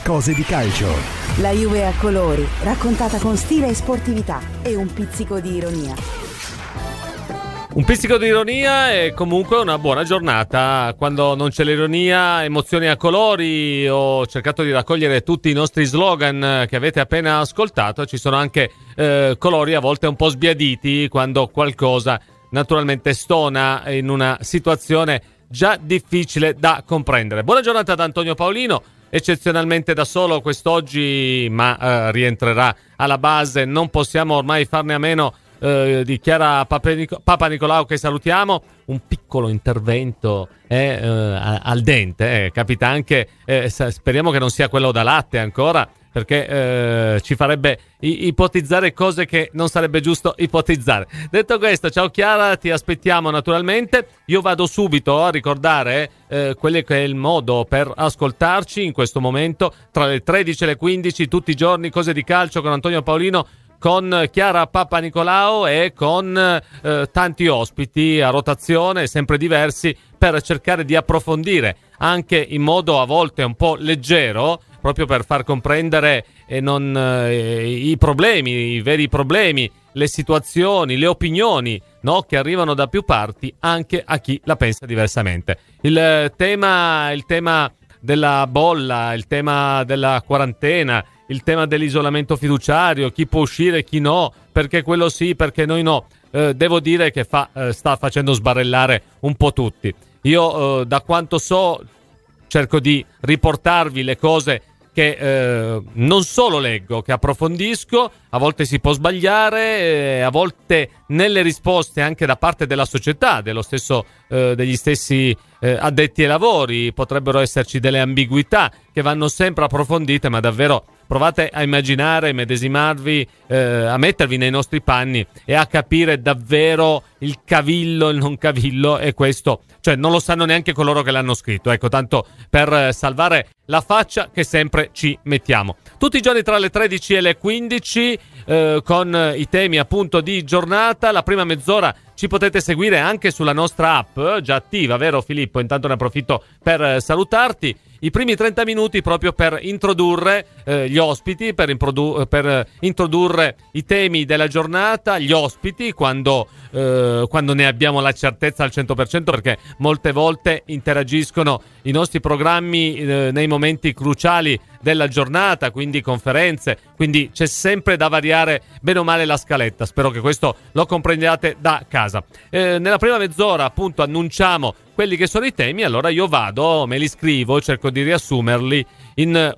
cose di calcio. La Juve a colori, raccontata con stile e sportività e un pizzico di ironia. Un pizzico di ironia e comunque una buona giornata. Quando non c'è l'ironia, emozioni a colori. Ho cercato di raccogliere tutti i nostri slogan che avete appena ascoltato. Ci sono anche colori a volte un po' sbiaditi quando qualcosa naturalmente stona in una situazione già difficile da comprendere. Buona giornata ad Antonio Paolino, eccezionalmente da solo quest'oggi, ma rientrerà alla base. Non possiamo ormai farne a meno di Chiara Papanicolau, che salutiamo. Un piccolo intervento al dente, capita anche, speriamo che non sia quello da latte ancora, perché ci farebbe ipotizzare cose che non sarebbe giusto ipotizzare. Detto questo, ciao Chiara, ti aspettiamo naturalmente. Io vado subito a ricordare quello che è il modo per ascoltarci in questo momento tra le 13 e le 15 tutti i giorni. Cose di calcio con Antonio Paolino, con Chiara Papanicolau e con tanti ospiti a rotazione, sempre diversi, per cercare di approfondire anche in modo a volte un po' leggero, proprio per far comprendere i problemi, i veri problemi, le situazioni, le opinioni, no, che arrivano da più parti, anche a chi la pensa diversamente. Il tema della bolla, il tema della quarantena, il tema dell'isolamento fiduciario, chi può uscire, chi no, perché quello sì, perché noi no. Devo dire che sta facendo sbarellare un po' tutti. Io, da quanto so, cerco di riportarvi le cose che non solo leggo, che approfondisco. A volte si può sbagliare, a volte nelle risposte anche da parte della società, degli stessi addetti ai lavori, potrebbero esserci delle ambiguità che vanno sempre approfondite, ma davvero provate a immaginare, medesimarvi, a mettervi nei nostri panni e a capire davvero il cavillo, il non cavillo, e questo, cioè, non lo sanno neanche coloro che l'hanno scritto. Ecco, tanto per salvare la faccia che sempre ci mettiamo. Tutti i giorni tra le 13 e le 15 con i temi appunto di giornata. La prima mezz'ora ci potete seguire anche sulla nostra app, già attiva, vero Filippo? Intanto ne approfitto per salutarti. I primi 30 minuti proprio per introdurre gli ospiti, per introdurre i temi della giornata, gli ospiti, quando ne abbiamo la certezza al 100%, perché molte volte interagiscono i nostri programmi nei momenti cruciali della giornata, quindi conferenze, quindi c'è sempre da variare bene o male la scaletta. Spero che questo lo comprendiate da casa. Nella prima mezz'ora appunto annunciamo quelli che sono i temi, allora io vado, me li scrivo, cerco di riassumerli in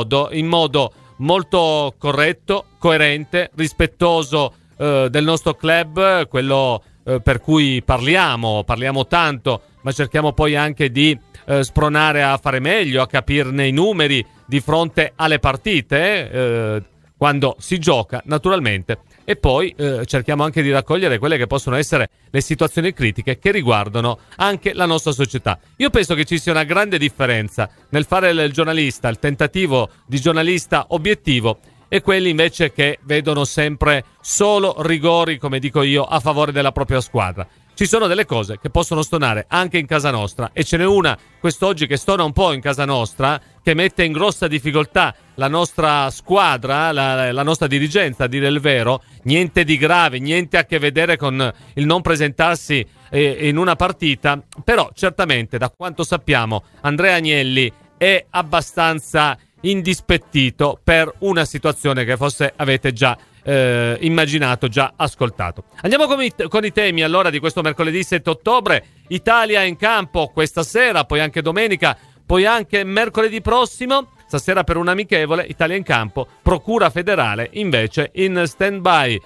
modo molto corretto, coerente, rispettoso del nostro club, quello per cui parliamo tanto, ma cerchiamo poi anche di spronare a fare meglio, a capirne i numeri di fronte alle partite, quando si gioca naturalmente, e poi cerchiamo anche di raccogliere quelle che possono essere le situazioni critiche che riguardano anche la nostra società. Io penso che ci sia una grande differenza nel fare il giornalista, il tentativo di giornalista obiettivo, e quelli invece che vedono sempre solo rigori, come dico io, a favore della propria squadra. Ci sono delle cose che possono stonare anche in casa nostra, e ce n'è una quest'oggi che stona un po' in casa nostra, che mette in grossa difficoltà la nostra squadra, la nostra dirigenza, a dire il vero. Niente di grave, niente a che vedere con il non presentarsi in una partita, però certamente, da quanto sappiamo, Andrea Agnelli è abbastanza indispettito per una situazione che forse avete già immaginato, già ascoltato. Andiamo con i temi allora di questo mercoledì 7 ottobre. Italia in campo questa sera, poi anche domenica, poi anche mercoledì prossimo. Stasera per un amichevole, Italia in campo, Procura Federale invece in stand-by.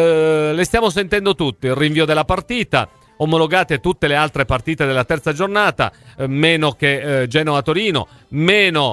Le stiamo sentendo tutti, il rinvio della partita, omologate tutte le altre partite della terza giornata, meno che Genoa-Torino, meno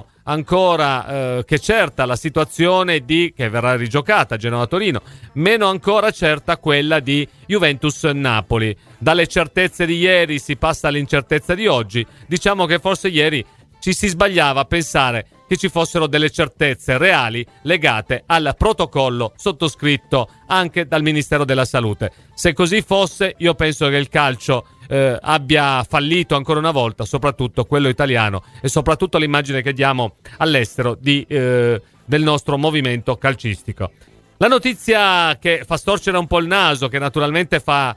ancora che certa la situazione che verrà rigiocata Genoa-Torino, meno ancora certa quella di Juventus-Napoli. Dalle certezze di ieri si passa all'incertezza di oggi. Diciamo che forse ieri ci si sbagliava a pensare che ci fossero delle certezze reali legate al protocollo sottoscritto anche dal Ministero della Salute. Se così fosse, io penso che il calcio abbia fallito ancora una volta, soprattutto quello italiano, e soprattutto l'immagine che diamo all'estero del nostro movimento calcistico. La notizia che fa storcere un po' il naso, che naturalmente fa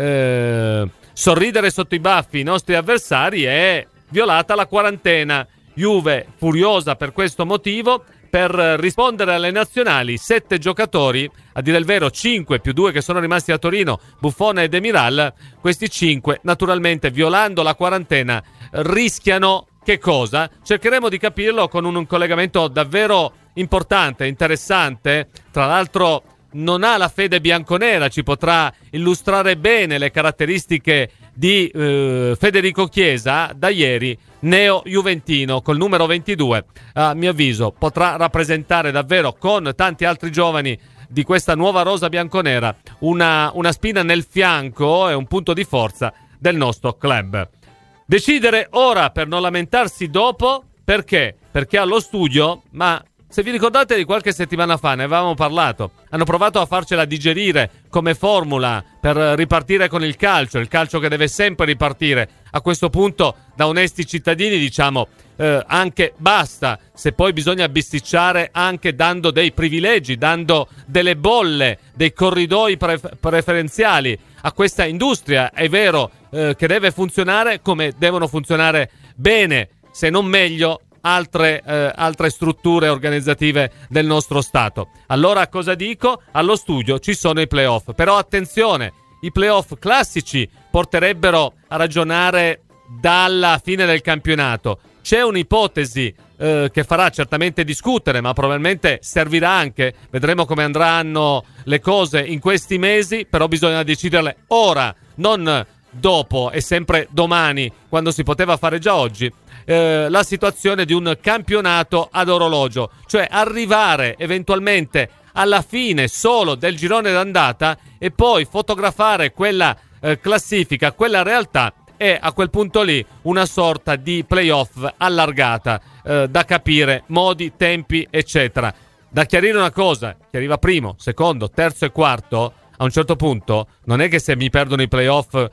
sorridere sotto i baffi i nostri avversari, è violata la quarantena. Juve furiosa per questo motivo. Per rispondere alle nazionali, 7 giocatori, a dire il vero 5 più 2 che sono rimasti a Torino, Buffon e Demiral. Questi 5, naturalmente, violando la quarantena, rischiano che cosa? Cercheremo di capirlo con un collegamento davvero importante, interessante. Tra l'altro non ha la fede bianconera, ci potrà illustrare bene le caratteristiche di Federico Chiesa, da ieri neo-juventino col numero 22. A mio avviso potrà rappresentare davvero, con tanti altri giovani di questa nuova rosa bianconera, una spina nel fianco e un punto di forza del nostro club. Decidere ora per non lamentarsi dopo. Perché? Perché allo studio, ma se vi ricordate di qualche settimana fa ne avevamo parlato, hanno provato a farcela digerire come formula per ripartire con il calcio che deve sempre ripartire. A questo punto, da onesti cittadini, diciamo anche basta, se poi bisogna bisticciare anche dando dei privilegi, dando delle bolle, dei corridoi preferenziali a questa industria. È vero che deve funzionare come devono funzionare bene, se non meglio, altre strutture organizzative del nostro Stato. Allora cosa dico? Allo studio ci sono i playoff, però attenzione, i playoff classici porterebbero a ragionare dalla fine del campionato. C'è un'ipotesi che farà certamente discutere, ma probabilmente servirà anche, vedremo come andranno le cose in questi mesi, però bisogna deciderle ora, non dopo e sempre domani, quando si poteva fare già oggi. La situazione di un campionato ad orologio, cioè arrivare eventualmente alla fine solo del girone d'andata e poi fotografare quella classifica, quella realtà, e a quel punto lì una sorta di playoff allargata, da capire modi, tempi, eccetera. Da chiarire una cosa: chi arriva primo, secondo, terzo e quarto, a un certo punto non è che se mi perdono i playoff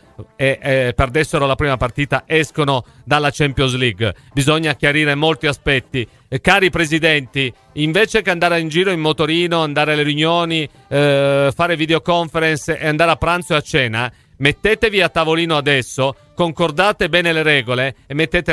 e perdessero la prima partita escono dalla Champions League. Bisogna chiarire molti aspetti. Cari presidenti, invece che andare in giro in motorino, andare alle riunioni, fare videoconference e andare a pranzo e a cena, mettetevi a tavolino adesso, concordate bene le regole e mettete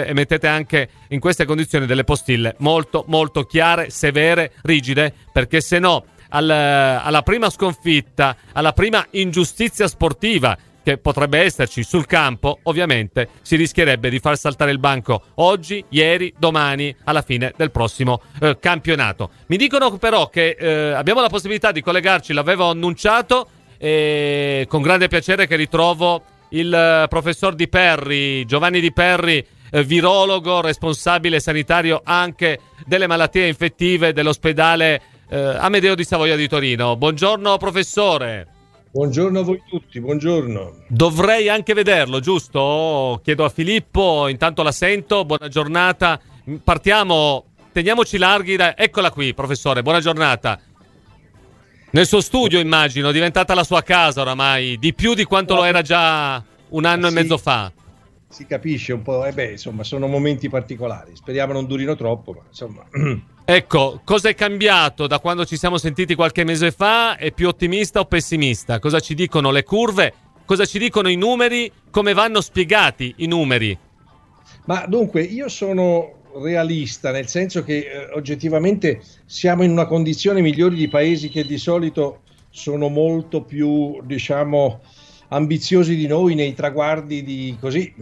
anche in queste condizioni delle postille molto molto chiare, severe, rigide, perché se no alla prima sconfitta, alla prima ingiustizia sportiva che potrebbe esserci sul campo, ovviamente si rischierebbe di far saltare il banco oggi, ieri, domani, alla fine del prossimo campionato. Mi dicono però che abbiamo la possibilità di collegarci, l'avevo annunciato, e con grande piacere che ritrovo il professor Di Perri, Giovanni Di Perri, virologo, responsabile sanitario anche delle malattie infettive dell'ospedale Amedeo di Savoia di Torino. Buongiorno professore. Buongiorno a voi tutti, buongiorno. Dovrei anche vederlo, giusto? Chiedo a Filippo, intanto la sento. Buona giornata. Partiamo, teniamoci larghi. Eccola qui, professore, buona giornata. Nel suo studio, immagino, è diventata la sua casa oramai, di più di quanto lo era già un anno e mezzo fa. Si capisce un po', insomma, sono momenti particolari. Speriamo non durino troppo, ma insomma. Ecco, cosa è cambiato da quando ci siamo sentiti qualche mese fa? È più ottimista o pessimista? Cosa ci dicono le curve? Cosa ci dicono i numeri? Come vanno spiegati i numeri? Ma dunque, io sono realista, nel senso che oggettivamente siamo in una condizione migliore di paesi che di solito sono molto più, diciamo, ambiziosi di noi nei traguardi di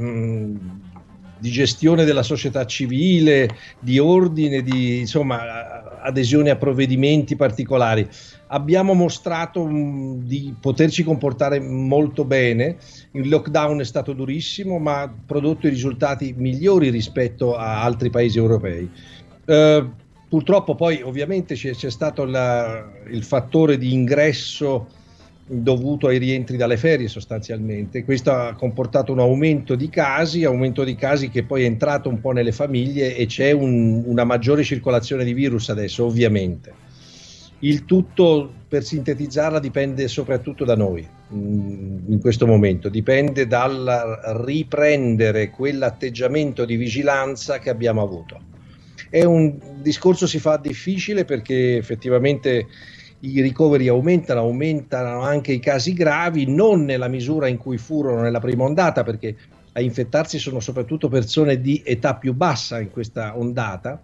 gestione della società civile, di ordine, di insomma adesione a provvedimenti particolari. Abbiamo mostrato di poterci comportare molto bene. Il lockdown è stato durissimo, ma ha prodotto i risultati migliori rispetto a altri paesi europei. Purtroppo poi ovviamente c'è stato il fattore di ingresso dovuto ai rientri dalle ferie sostanzialmente. Questo ha comportato un aumento di casi che poi è entrato un po' nelle famiglie e c'è una maggiore circolazione di virus adesso, ovviamente. Il tutto, per sintetizzarla, dipende soprattutto da noi. in questo momento, dipende dal riprendere quell'atteggiamento di vigilanza che abbiamo avuto. È un discorso si fa difficile perché effettivamente i ricoveri aumentano anche i casi gravi, non nella misura in cui furono nella prima ondata, perché a infettarsi sono soprattutto persone di età più bassa in questa ondata,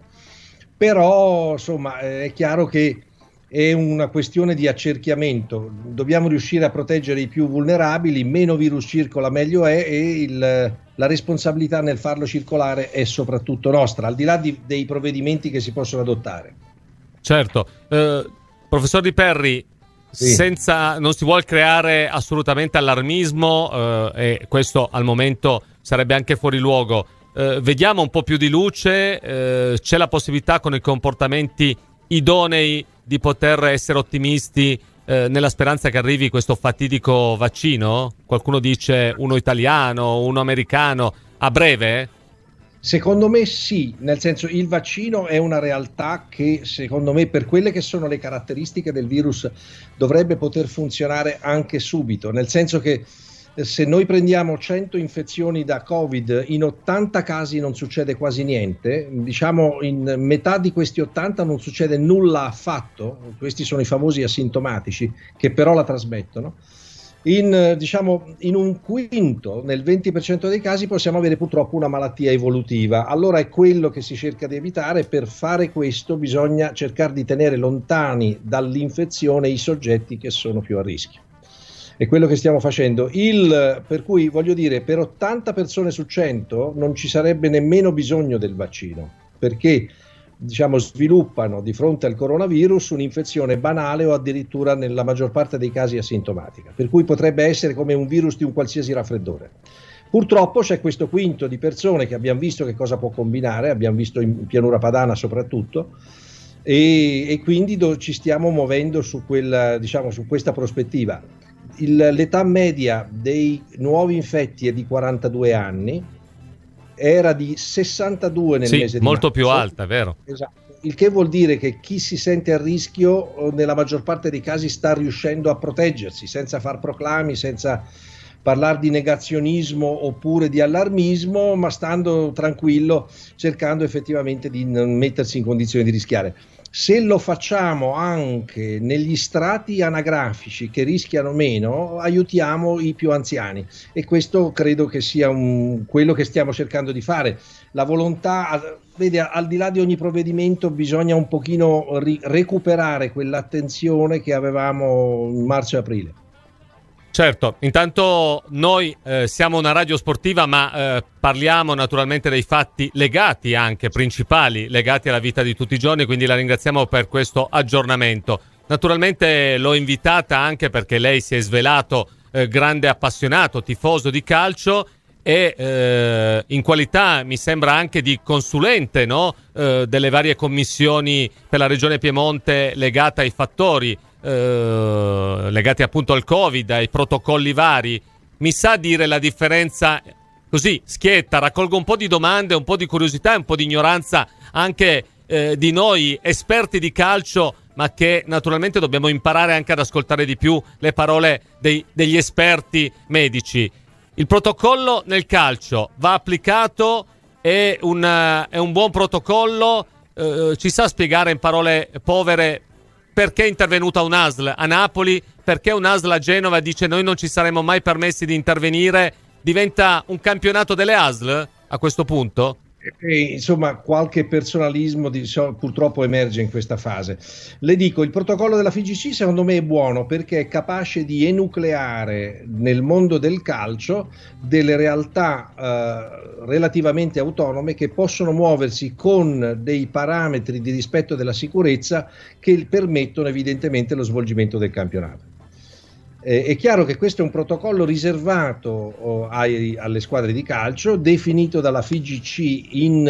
però insomma è chiaro che è una questione di accerchiamento, dobbiamo riuscire a proteggere i più vulnerabili, meno virus circola meglio è, e la responsabilità nel farlo circolare è soprattutto nostra, al di là dei provvedimenti che si possono adottare. Certo, professor Di Perri, sì. Non si vuole creare assolutamente allarmismo, e questo al momento sarebbe anche fuori luogo. Vediamo un po' più di luce, c'è la possibilità con i comportamenti idonei di poter essere ottimisti nella speranza che arrivi questo fatidico vaccino? Qualcuno dice uno italiano, uno americano, a breve? Secondo me sì, nel senso il vaccino è una realtà che secondo me per quelle che sono le caratteristiche del virus dovrebbe poter funzionare anche subito, nel senso che se noi prendiamo 100 infezioni da Covid, in 80 casi non succede quasi niente, diciamo in metà di questi 80 non succede nulla affatto, questi sono i famosi asintomatici che però la trasmettono. In un quinto, nel 20% dei casi possiamo avere purtroppo una malattia evolutiva, allora è quello che si cerca di evitare. Per fare questo bisogna cercare di tenere lontani dall'infezione i soggetti che sono più a rischio. È quello che stiamo facendo, per cui voglio dire, per 80 persone su 100 non ci sarebbe nemmeno bisogno del vaccino, perché sviluppano di fronte al coronavirus un'infezione banale o addirittura nella maggior parte dei casi asintomatica, per cui potrebbe essere come un virus di un qualsiasi raffreddore. Purtroppo c'è questo quinto di persone che abbiamo visto che cosa può combinare, abbiamo visto in pianura padana soprattutto, e quindi ci stiamo muovendo su questa prospettiva. L'età media dei nuovi infetti è di 42 anni, era di 62 nel mese di molto marzo. Più alta, vero? Esatto. Il che vuol dire che chi si sente a rischio nella maggior parte dei casi sta riuscendo a proteggersi senza far proclami, senza parlare di negazionismo oppure di allarmismo, ma stando tranquillo, cercando effettivamente di non mettersi in condizioni di rischiare. Se lo facciamo anche negli strati anagrafici che rischiano meno, aiutiamo i più anziani, e questo credo che sia quello che stiamo cercando di fare. La volontà, vede, al di là di ogni provvedimento bisogna un pochino recuperare quell'attenzione che avevamo in marzo e aprile. Certo, intanto noi siamo una radio sportiva, ma parliamo naturalmente dei fatti legati anche, principali, legati alla vita di tutti i giorni, quindi la ringraziamo per questo aggiornamento. Naturalmente l'ho invitata anche perché lei si è svelato grande appassionato, tifoso di calcio, e in qualità mi sembra anche di consulente, no? Delle varie commissioni per la Regione Piemonte legate ai fattori legati appunto al Covid, ai protocolli vari. Mi sa dire la differenza così schietta? Raccolgo un po' di domande, un po' di curiosità e un po' di ignoranza anche di noi esperti di calcio, ma che naturalmente dobbiamo imparare anche ad ascoltare di più le parole degli esperti medici. Il protocollo nel calcio va applicato, è un buon protocollo, ci sa spiegare in parole povere perché è intervenuta un'ASL a Napoli, perché un'ASL a Genova dice noi non ci saremmo mai permessi di intervenire? Diventa un campionato delle ASL a questo punto? Insomma, qualche personalismo purtroppo emerge in questa fase. Le dico, il protocollo della FIGC secondo me è buono perché è capace di enucleare nel mondo del calcio delle realtà relativamente autonome che possono muoversi con dei parametri di rispetto della sicurezza che permettono evidentemente lo svolgimento del campionato. È chiaro che questo è un protocollo riservato alle squadre di calcio, definito dalla FIGC in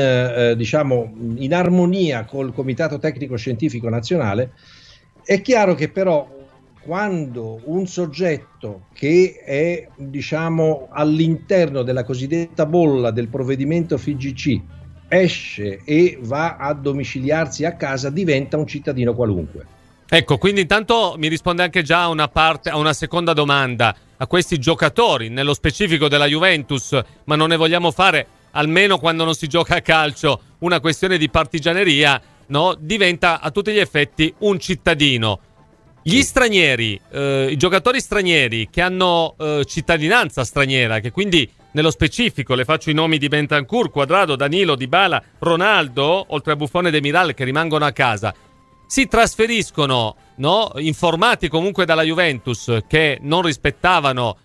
armonia col Comitato Tecnico Scientifico Nazionale. È chiaro che però quando un soggetto che è all'interno della cosiddetta bolla del provvedimento FIGC esce e va a domiciliarsi a casa, diventa un cittadino qualunque. Ecco, quindi intanto mi risponde anche già a una seconda domanda. a questi giocatori, nello specifico della Juventus, ma non ne vogliamo fare, almeno quando non si gioca a calcio, una questione di partigianeria, no? Diventa a tutti gli effetti un cittadino. Gli stranieri, i giocatori stranieri che hanno cittadinanza straniera, che quindi nello specifico le faccio i nomi di Bentancur, Quadrado, Danilo, Dybala, Ronaldo, oltre a Buffon e Demiral, che rimangono a casa, si trasferiscono, no? Informati comunque dalla Juventus, che non rispettavano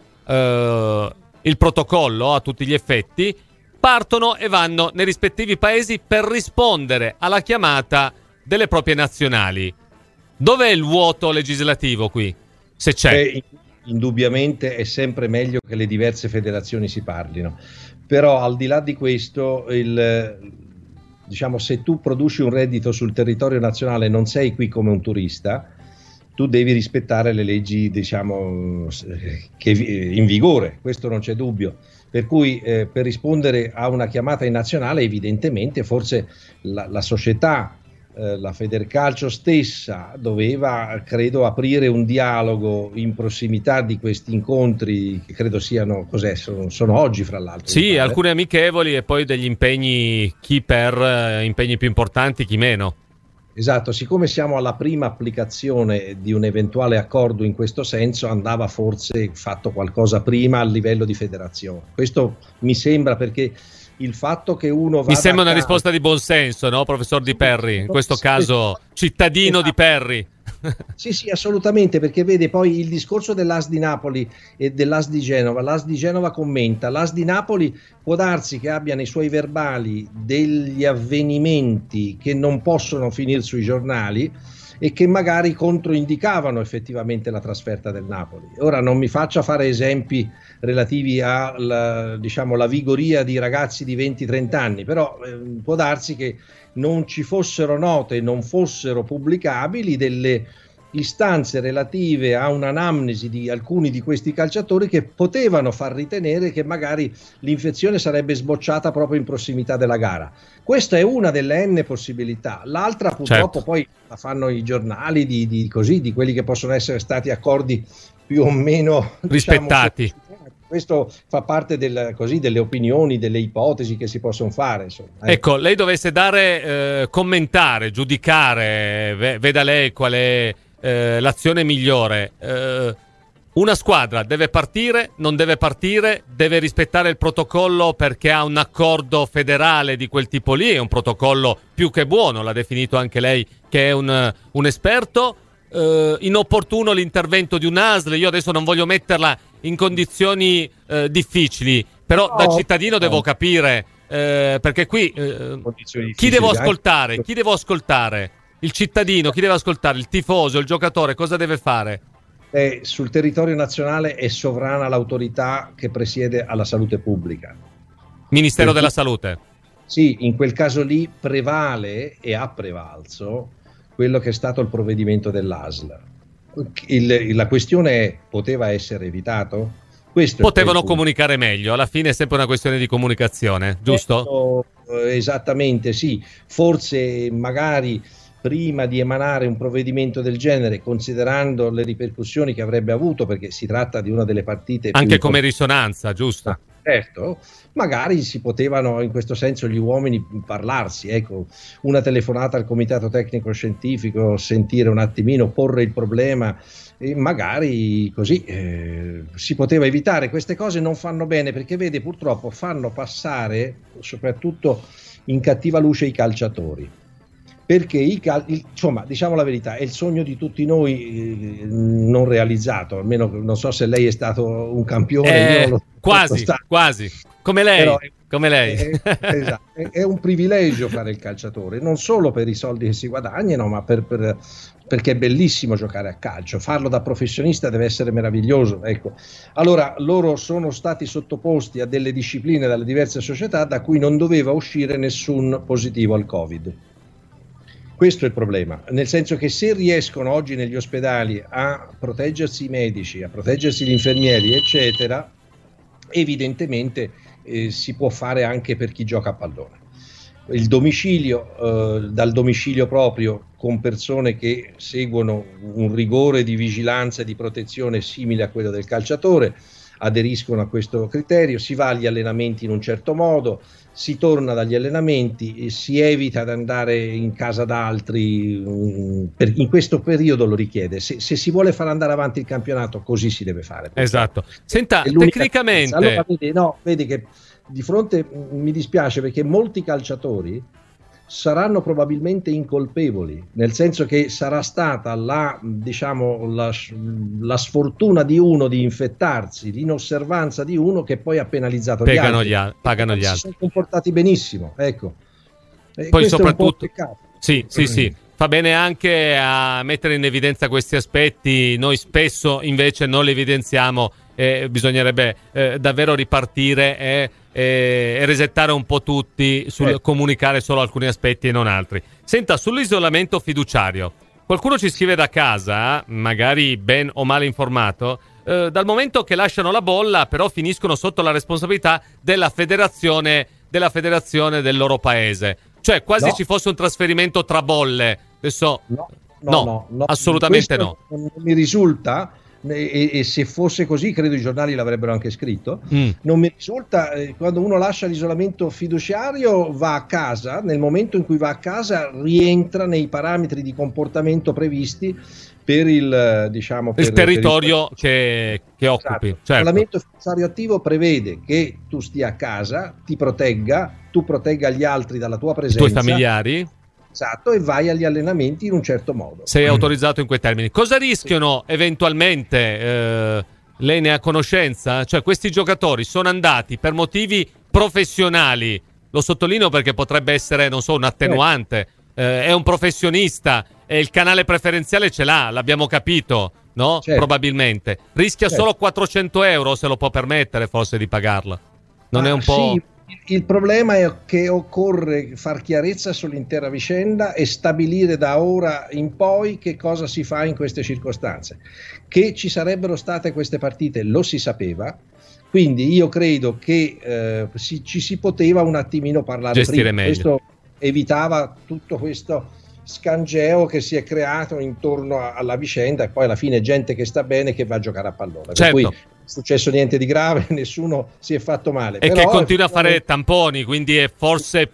il protocollo a tutti gli effetti, partono e vanno nei rispettivi paesi per rispondere alla chiamata delle proprie nazionali. Dov'è il vuoto legislativo qui, se c'è? Indubbiamente è sempre meglio che le diverse federazioni si parlino, però al di là di questo, diciamo, se tu produci un reddito sul territorio nazionale, non sei qui come un turista, tu devi rispettare le leggi, diciamo, che in vigore, questo non c'è dubbio. Per cui per rispondere a una chiamata in nazionale, evidentemente forse la società, la Federcalcio stessa doveva, credo, aprire un dialogo in prossimità di questi incontri, che credo siano, sono oggi fra l'altro. Sì, alcune amichevoli e poi degli impegni, chi per impegni più importanti, chi meno. Esatto, siccome siamo alla prima applicazione di un eventuale accordo in questo senso, andava forse fatto qualcosa prima a livello di federazione. Questo mi sembra, perché il fatto che uno vada, mi sembra una risposta di buonsenso, no, professor Di Perri? In questo caso cittadino Di Perri. Sì, assolutamente, perché vede poi il discorso dell'AS di Napoli e dell'AS di Genova. L'AS di Genova commenta, l'AS di Napoli può darsi che abbia nei suoi verbali degli avvenimenti che non possono finire sui giornali e che magari controindicavano effettivamente la trasferta del Napoli. Ora non mi faccia fare esempi relativi alla, diciamo, la vigoria di ragazzi di 20-30 anni, però può darsi che non ci fossero note, non fossero pubblicabili delle istanze relative a un'anamnesi di alcuni di questi calciatori che potevano far ritenere che magari l'infezione sarebbe sbocciata proprio in prossimità della gara. Questa è una delle N possibilità. L'altra purtroppo, certo, poi la fanno i giornali di quelli che possono essere stati accordi più o meno rispettati. Diciamo, questo fa parte delle opinioni, delle ipotesi che si possono fare. Insomma. Ecco, lei dovesse dare, commentare, giudicare, veda lei qual è l'azione migliore. Una squadra deve partire, non deve partire, deve rispettare il protocollo perché ha un accordo federale di quel tipo lì, è un protocollo più che buono, l'ha definito anche lei che è un esperto. Inopportuno l'intervento di un ASL, io adesso non voglio metterla in condizioni difficili, però no, da cittadino devo capire, perché qui chi devo ascoltare? Chi devo ascoltare? Il cittadino, chi deve ascoltare? Il tifoso, il giocatore, cosa deve fare? Sul territorio nazionale è sovrana l'autorità che presiede alla salute pubblica. Ministero della Salute. Sì, in quel caso lì prevale e ha prevalso quello che è stato il provvedimento dell'ASL. La questione è: poteva essere evitato? Potevano comunicare meglio, alla fine è sempre una questione di comunicazione, giusto? Esattamente, sì. Forse magari prima di emanare un provvedimento del genere, considerando le ripercussioni che avrebbe avuto, perché si tratta di una delle partite anche come risonanza, giusto? Certo, magari si potevano in questo senso gli uomini parlarsi, ecco, una telefonata al comitato tecnico scientifico, sentire un attimino, porre il problema e magari così si poteva evitare. Queste cose non fanno bene, perché vede, purtroppo fanno passare soprattutto in cattiva luce i calciatori. Perché insomma, diciamo la verità, è il sogno di tutti noi non realizzato, almeno non so se lei è stato un campione. Io quasi, come lei. Però come lei. Esatto, è un privilegio fare il calciatore, non solo per i soldi che si guadagnano, ma perché è bellissimo giocare a calcio. Farlo da professionista deve essere meraviglioso. Ecco. Allora, loro sono stati sottoposti a delle discipline dalle diverse società da cui non doveva uscire nessun positivo al Covid. Questo è il problema, nel senso che se riescono oggi negli ospedali a proteggersi i medici, a proteggersi gli infermieri, eccetera, evidentemente si può fare anche per chi gioca a pallone. il domicilio, dal domicilio proprio, con persone che seguono un rigore di vigilanza e di protezione simile a quello del calciatore, aderiscono a questo criterio, si va agli allenamenti in un certo modo, si torna dagli allenamenti e si evita di andare in casa d'altri, in questo periodo lo richiede. Se si vuole far andare avanti il campionato, così si deve fare. Esatto. Senta, tecnicamente... Allora, vedi che di fronte, mi dispiace perché molti calciatori saranno probabilmente incolpevoli, nel senso che sarà stata la sfortuna di uno di infettarsi, l'inosservanza di uno che poi ha penalizzato gli altri. Pagano gli altri. Si sono comportati benissimo, ecco. Poi soprattutto sì, fa bene anche a mettere in evidenza questi aspetti. Noi spesso invece non li evidenziamo, bisognerebbe davvero ripartire e resettare un po' tutti sul comunicare solo alcuni aspetti e non altri. Senta, sull'isolamento fiduciario, qualcuno ci scrive da casa, magari ben o male informato, dal momento che lasciano la bolla però finiscono sotto la responsabilità della federazione del loro paese, cioè quasi ci fosse un trasferimento tra bolle. Adesso no, assolutamente no. Non mi risulta. E se fosse così credo i giornali l'avrebbero anche scritto. Non mi risulta. Quando uno lascia l'isolamento fiduciario va a casa, nel momento in cui va a casa rientra nei parametri di comportamento previsti per il territorio che occupi. Esatto. Certo. L'isolamento fiduciario attivo prevede che tu stia a casa, ti protegga, tu protegga gli altri dalla tua presenza, i tuoi familiari. Esatto, e vai agli allenamenti in un certo modo. Sei autorizzato in quei termini. Cosa rischiano eventualmente? Lei ne ha conoscenza? Cioè, questi giocatori sono andati per motivi professionali. Lo sottolineo perché potrebbe essere, non so, un attenuante. È un professionista e il canale preferenziale ce l'ha, l'abbiamo capito, no? Certo. Probabilmente. Rischia solo 400 euro, se lo può permettere forse di pagarla. Non è un po'... Sì. Il problema è che occorre far chiarezza sull'intera vicenda e stabilire da ora in poi che cosa si fa in queste circostanze. Che ci sarebbero state queste partite lo si sapeva, quindi io credo che ci si poteva un attimino parlare gestire prima. Meglio. Questo evitava tutto questo scangeo che si è creato intorno alla vicenda e poi alla fine gente che sta bene che va a giocare a pallone. Certo. Per cui non è successo niente di grave, nessuno si è fatto male. E però, che continua a fare tamponi, quindi è forse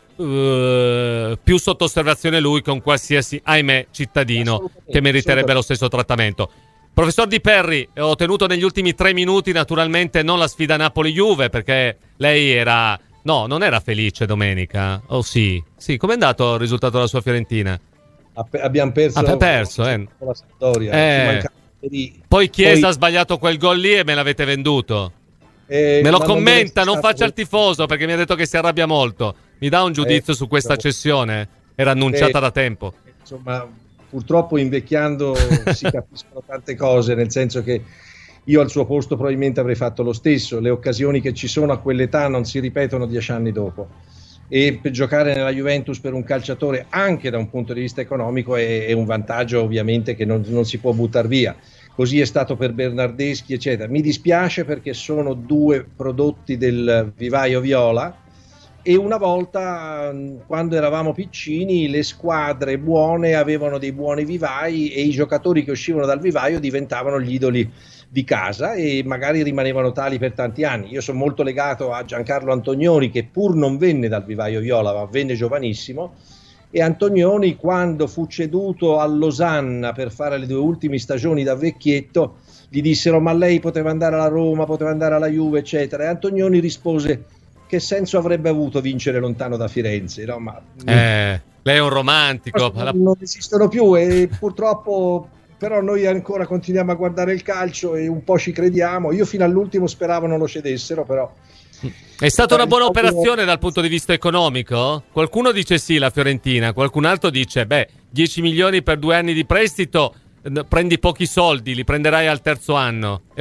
più sotto osservazione lui che un qualsiasi, ahimè, cittadino che meriterebbe lo stesso trattamento. Professor Di Perri, ho tenuto negli ultimi 3 minuti naturalmente non la sfida Napoli-Juve perché lei era... No, non era felice domenica. Oh sì, com'è andato il risultato della sua Fiorentina? Abbiamo perso con la Sampdoria. Poi Chiesa ha sbagliato quel gol lì e me l'avete venduto. Me lo commenta, non faccia il tifoso perché mi ha detto che si arrabbia molto. Mi dà un giudizio su questa cessione? Era annunciata da tempo. Insomma, purtroppo invecchiando si capiscono tante cose, nel senso che io al suo posto probabilmente avrei fatto lo stesso. Le occasioni che ci sono a quell'età non si ripetono 10 anni dopo. E per giocare nella Juventus per un calciatore anche da un punto di vista economico è un vantaggio ovviamente che non si può buttare via. Così è stato per Bernardeschi eccetera. Mi dispiace perché sono 2 prodotti del vivaio viola e una volta quando eravamo piccini le squadre buone avevano dei buoni vivai e i giocatori che uscivano dal vivaio diventavano gli idoli di casa e magari rimanevano tali per tanti anni. Io sono molto legato a Giancarlo Antonioni che pur non venne dal vivaio viola ma venne giovanissimo, e Antonioni quando fu ceduto al Losanna per fare le 2 ultime stagioni da vecchietto gli dissero ma lei poteva andare alla Roma, poteva andare alla Juve eccetera, e Antonioni rispose che senso avrebbe avuto vincere lontano da Firenze, no? Ma lei è un romantico, non esistono più e purtroppo però noi ancora continuiamo a guardare il calcio e un po' ci crediamo. Io fino all'ultimo speravo non lo cedessero, però è stata una buona operazione dal punto di vista economico? Qualcuno dice sì, la Fiorentina, qualcun altro dice 10 milioni per 2 anni di prestito, prendi pochi soldi, li prenderai al terzo anno. È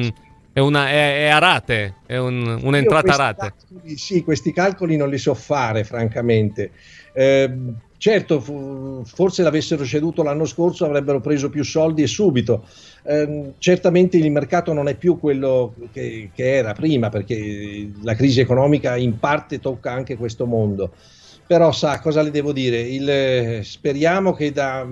a rate, è un'entrata a rate. Sì, questi calcoli non li so fare francamente. Certo, forse l'avessero ceduto l'anno scorso avrebbero preso più soldi e subito. Certamente il mercato non è più quello che era prima perché la crisi economica in parte tocca anche questo mondo. Però sa cosa le devo dire? Speriamo che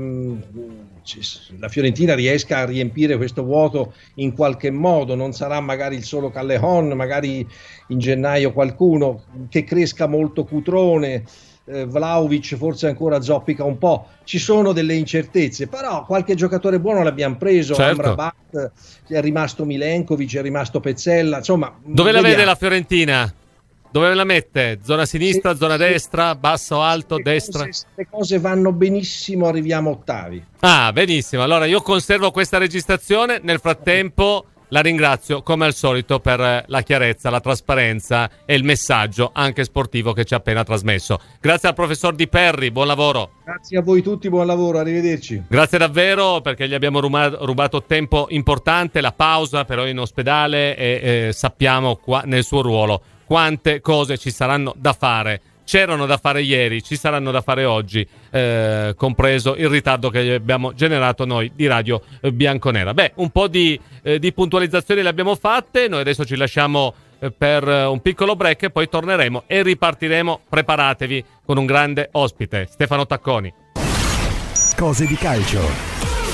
la Fiorentina riesca a riempire questo vuoto in qualche modo. Non sarà magari il solo Callejon, magari in gennaio qualcuno, che cresca molto Cutrone, Vlahovic forse ancora zoppica un po'. Ci sono delle incertezze, però qualche giocatore buono l'abbiamo preso. Certo. Amrabat, è rimasto Milenkovic, è rimasto Pezzella, insomma. Dove la vede la Fiorentina? Dove la mette? Zona sinistra, sì, zona destra, basso, alto, destra? Le cose vanno benissimo, arriviamo ottavi. Ah, benissimo. Allora io conservo questa registrazione. Nel frattempo la ringrazio come al solito per la chiarezza, la trasparenza e il messaggio anche sportivo che ci ha appena trasmesso. Grazie al professor Di Perri, buon lavoro. Grazie a voi tutti, buon lavoro, arrivederci. Grazie davvero, perché gli abbiamo rubato tempo importante, la pausa però in ospedale, e sappiamo qua nel suo ruolo quante cose ci saranno da fare. C'erano da fare ieri, ci saranno da fare oggi, compreso il ritardo che abbiamo generato noi di Radio Bianconera. Beh, un po' di puntualizzazioni le abbiamo fatte. Noi adesso ci lasciamo per un piccolo break e poi torneremo e ripartiremo. Preparatevi con un grande ospite, Stefano Tacconi. Cose di calcio.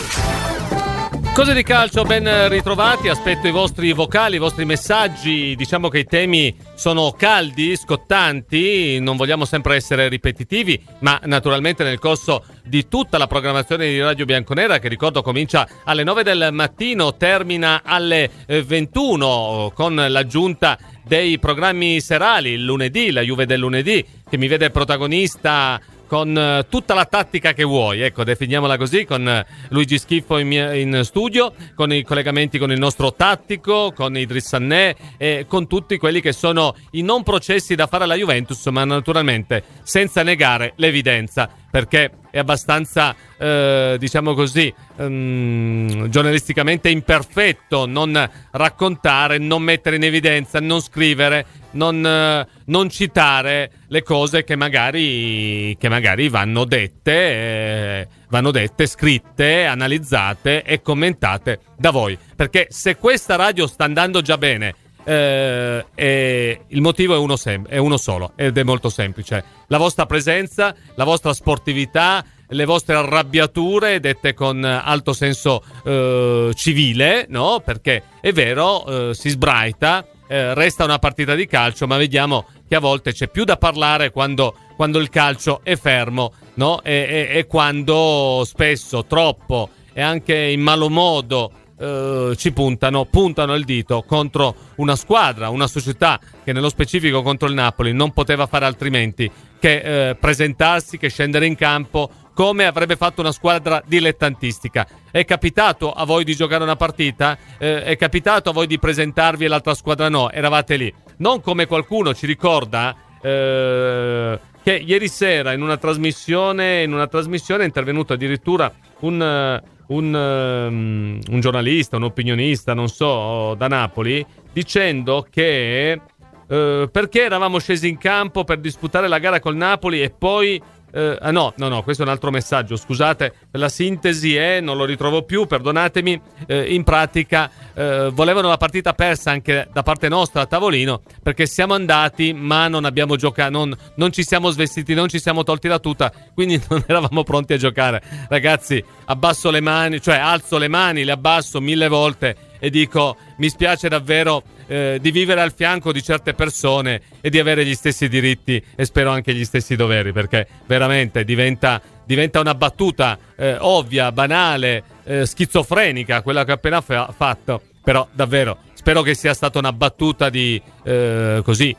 Cose di calcio, ben ritrovati, aspetto i vostri vocali, i vostri messaggi. Diciamo che i temi sono caldi, scottanti, non vogliamo sempre essere ripetitivi, ma naturalmente nel corso di tutta la programmazione di Radio Bianconera, che ricordo comincia alle 9 del mattino, termina alle 21 con l'aggiunta dei programmi serali, il lunedì, la Juve del lunedì, che mi vede protagonista con tutta la tattica che vuoi, ecco, definiamola così, con Luigi Schiffo in studio, con i collegamenti con il nostro tattico, con Idriss Sané e con tutti quelli che sono i non processi da fare alla Juventus, ma naturalmente senza negare l'evidenza, perché è abbastanza, diciamo così, giornalisticamente imperfetto non raccontare, non mettere in evidenza, non scrivere, non citare le cose che magari vanno dette, scritte, analizzate e commentate da voi. Perché se questa radio sta andando già bene, il motivo è uno solo, ed è molto semplice: la vostra presenza, la vostra sportività, le vostre arrabbiature dette con alto senso civile, no? Perché è vero, si sbraita, resta una partita di calcio, ma vediamo che a volte c'è più da parlare quando il calcio è fermo, no? E quando spesso, troppo e anche in malo modo ci puntano il dito contro una squadra, una società che nello specifico contro il Napoli non poteva fare altrimenti che presentarsi, che scendere in campo come avrebbe fatto una squadra dilettantistica. È capitato a voi di giocare una partita? È capitato a voi di presentarvi e l'altra squadra no? Eravate lì. Non come qualcuno ci ricorda che ieri sera in una trasmissione è intervenuto addirittura un giornalista, un opinionista, non so, da Napoli, dicendo che perché eravamo scesi in campo per disputare la gara col Napoli e poi no, questo è un altro messaggio, scusate, la sintesi non lo ritrovo più, perdonatemi. In pratica volevano la partita persa anche da parte nostra a tavolino, perché siamo andati ma non abbiamo giocato, non ci siamo svestiti, non ci siamo tolti la tuta, quindi non eravamo pronti a giocare. Ragazzi, abbasso le mani, cioè alzo le mani, le abbasso 1000 volte e dico: mi spiace davvero di vivere al fianco di certe persone e di avere gli stessi diritti e spero anche gli stessi doveri, perché veramente diventa una battuta ovvia, banale, schizofrenica quella che ho appena fatto, però davvero spero che sia stata una battuta di così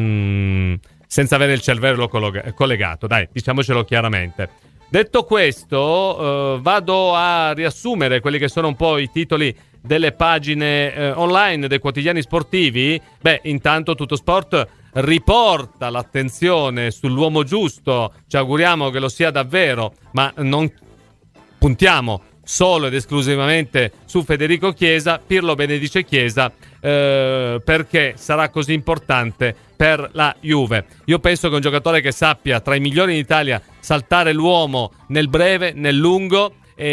senza avere il cervello collegato, dai, diciamocelo chiaramente. Detto questo, vado a riassumere quelli che sono un po' i titoli delle pagine online dei quotidiani sportivi. Beh, intanto Tuttosport riporta l'attenzione sull'uomo giusto, ci auguriamo che lo sia davvero, ma non puntiamo solo ed esclusivamente su Federico Chiesa. Pirlo benedice Chiesa perché sarà così importante per la Juve. Io penso che un giocatore che sappia, tra i migliori in Italia, saltare l'uomo nel breve, nel lungo,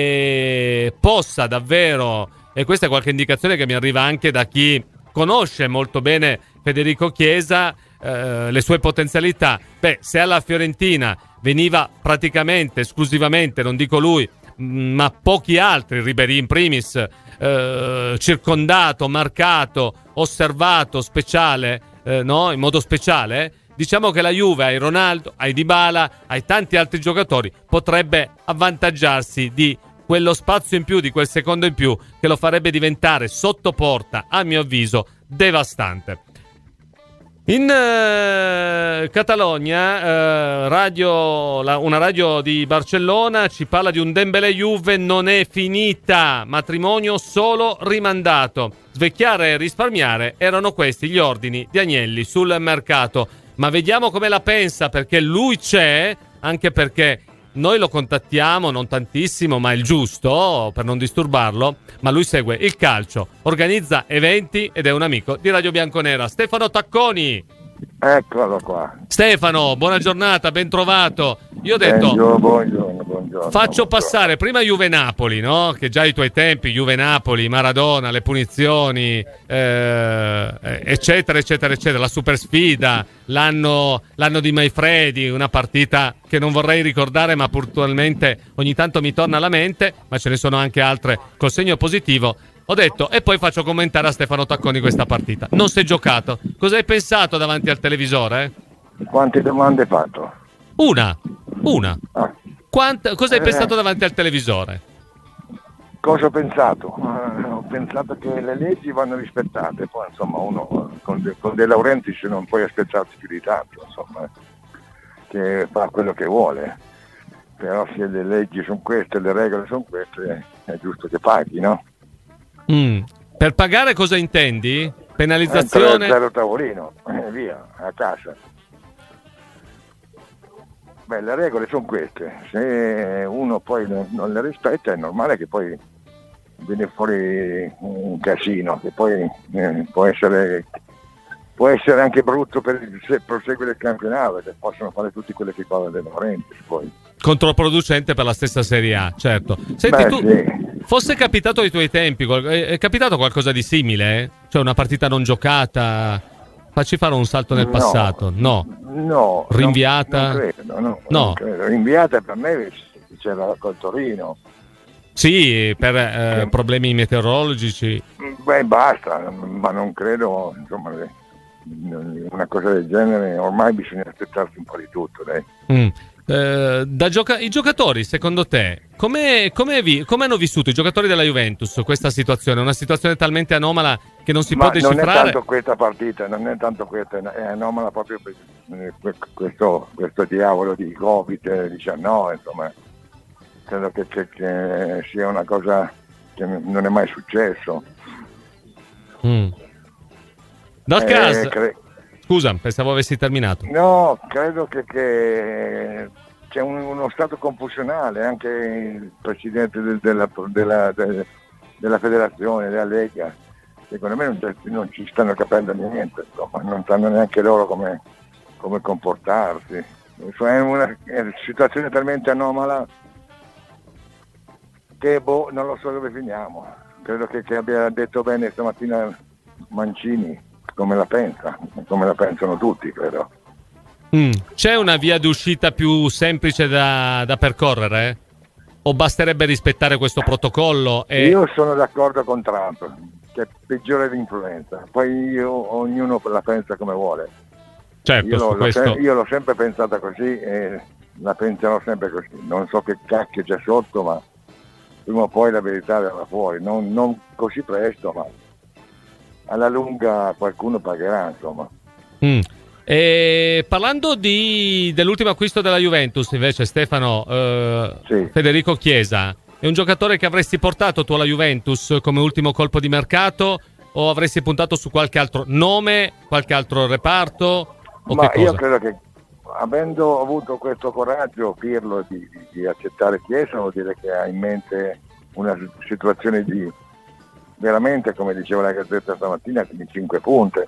e possa davvero, e questa è qualche indicazione che mi arriva anche da chi conosce molto bene Federico Chiesa, le sue potenzialità, se alla Fiorentina veniva praticamente, esclusivamente, non dico lui, ma pochi altri, Ribéry in primis, circondato, marcato, osservato, speciale, no? In modo speciale, diciamo che la Juve ai Ronaldo, ai Dybala, ai tanti altri giocatori potrebbe avvantaggiarsi di quello spazio in più, di quel secondo in più che lo farebbe diventare sotto porta, a mio avviso, devastante. In Catalogna, una radio di Barcellona ci parla di un Dembélé Juve non è finita, matrimonio solo rimandato. Svecchiare e risparmiare erano questi gli ordini di Agnelli sul mercato. Ma vediamo come la pensa, perché lui c'è, anche perché noi lo contattiamo, non tantissimo, ma il giusto, per non disturbarlo, ma lui segue il calcio, organizza eventi ed è un amico di Radio Bianconera. Stefano Tacconi. Eccolo qua. Stefano, buona giornata, ben trovato. Io ho detto, buongiorno. Faccio passare prima Juve-Napoli, no? Che già ai tuoi tempi, Juve-Napoli, Maradona, le punizioni, eccetera, eccetera, eccetera, la super sfida, l'anno di Maifredi, una partita che non vorrei ricordare, ma puntualmente ogni tanto mi torna alla mente, ma ce ne sono anche altre col segno positivo. Ho detto, e poi faccio commentare a Stefano Tacconi questa partita. Non si è giocato. Cosa hai pensato davanti al televisore? Quante domande hai fatto? Una. Ah. Cosa hai pensato davanti al televisore? Cosa ho pensato? Ho pensato che le leggi vanno rispettate, poi insomma uno con De Laurentiis non puoi aspettarsi più di tanto, insomma, che fa quello che vuole. Però se le leggi sono queste, le regole sono queste, è giusto che paghi, no? Per pagare cosa intendi? Penalizzazione? 0 tavolino, via, a casa. Beh, le regole sono queste, se uno poi non le rispetta è normale che poi viene fuori un casino, che poi può essere anche brutto se prosegue il campionato, perché possono fare tutti quelli che fanno delle Laurentiis poi. Controproducente per la stessa Serie A, certo. Senti, sì. Fosse capitato ai tuoi tempi, è capitato qualcosa di simile? Cioè una partita non giocata? Facci fare un salto nel passato. No. Rinviata? Non credo. Rinviata per me c'era col Torino. Sì, per problemi meteorologici. Beh, basta, ma non credo, insomma, una cosa del genere, ormai bisogna aspettarsi un po' di tutto, dai. I giocatori, secondo te, come hanno vissuto i giocatori della Juventus questa situazione? Una situazione talmente anomala che non si può decifrare? Non è tanto questa partita, non è tanto questa, è anomala proprio per questo diavolo di Covid-19, insomma, credo che sia una cosa che non è mai successo. Scusa, pensavo avessi terminato. No, credo che c'è uno stato confusionale, anche il presidente della federazione, della Lega, secondo me non ci stanno capendo niente, insomma, non sanno neanche loro come comportarsi. È una situazione talmente anomala che non lo so dove finiamo. Credo che abbia detto bene stamattina Mancini come la pensa, come la pensano tutti, credo. C'è una via d'uscita più semplice da percorrere? O basterebbe rispettare questo protocollo? Io sono d'accordo con Trump, che è peggiore l'influenza. Poi ognuno la pensa come vuole. Certo, io l'ho sempre pensata così e la penserò sempre così. Non so che cacchio c'è sotto, ma prima o poi la verità verrà fuori. Non così presto, ma alla lunga qualcuno pagherà, insomma. E parlando dell'ultimo acquisto della Juventus, invece, Stefano, sì. Federico Chiesa è un giocatore che avresti portato tu alla Juventus come ultimo colpo di mercato, o avresti puntato su qualche altro nome, qualche altro reparto? Ma io credo che, avendo avuto questo coraggio Pirlo di accettare Chiesa, vuol dire che ha in mente una situazione di veramente, come diceva la Gazzetta stamattina, di 5 punte.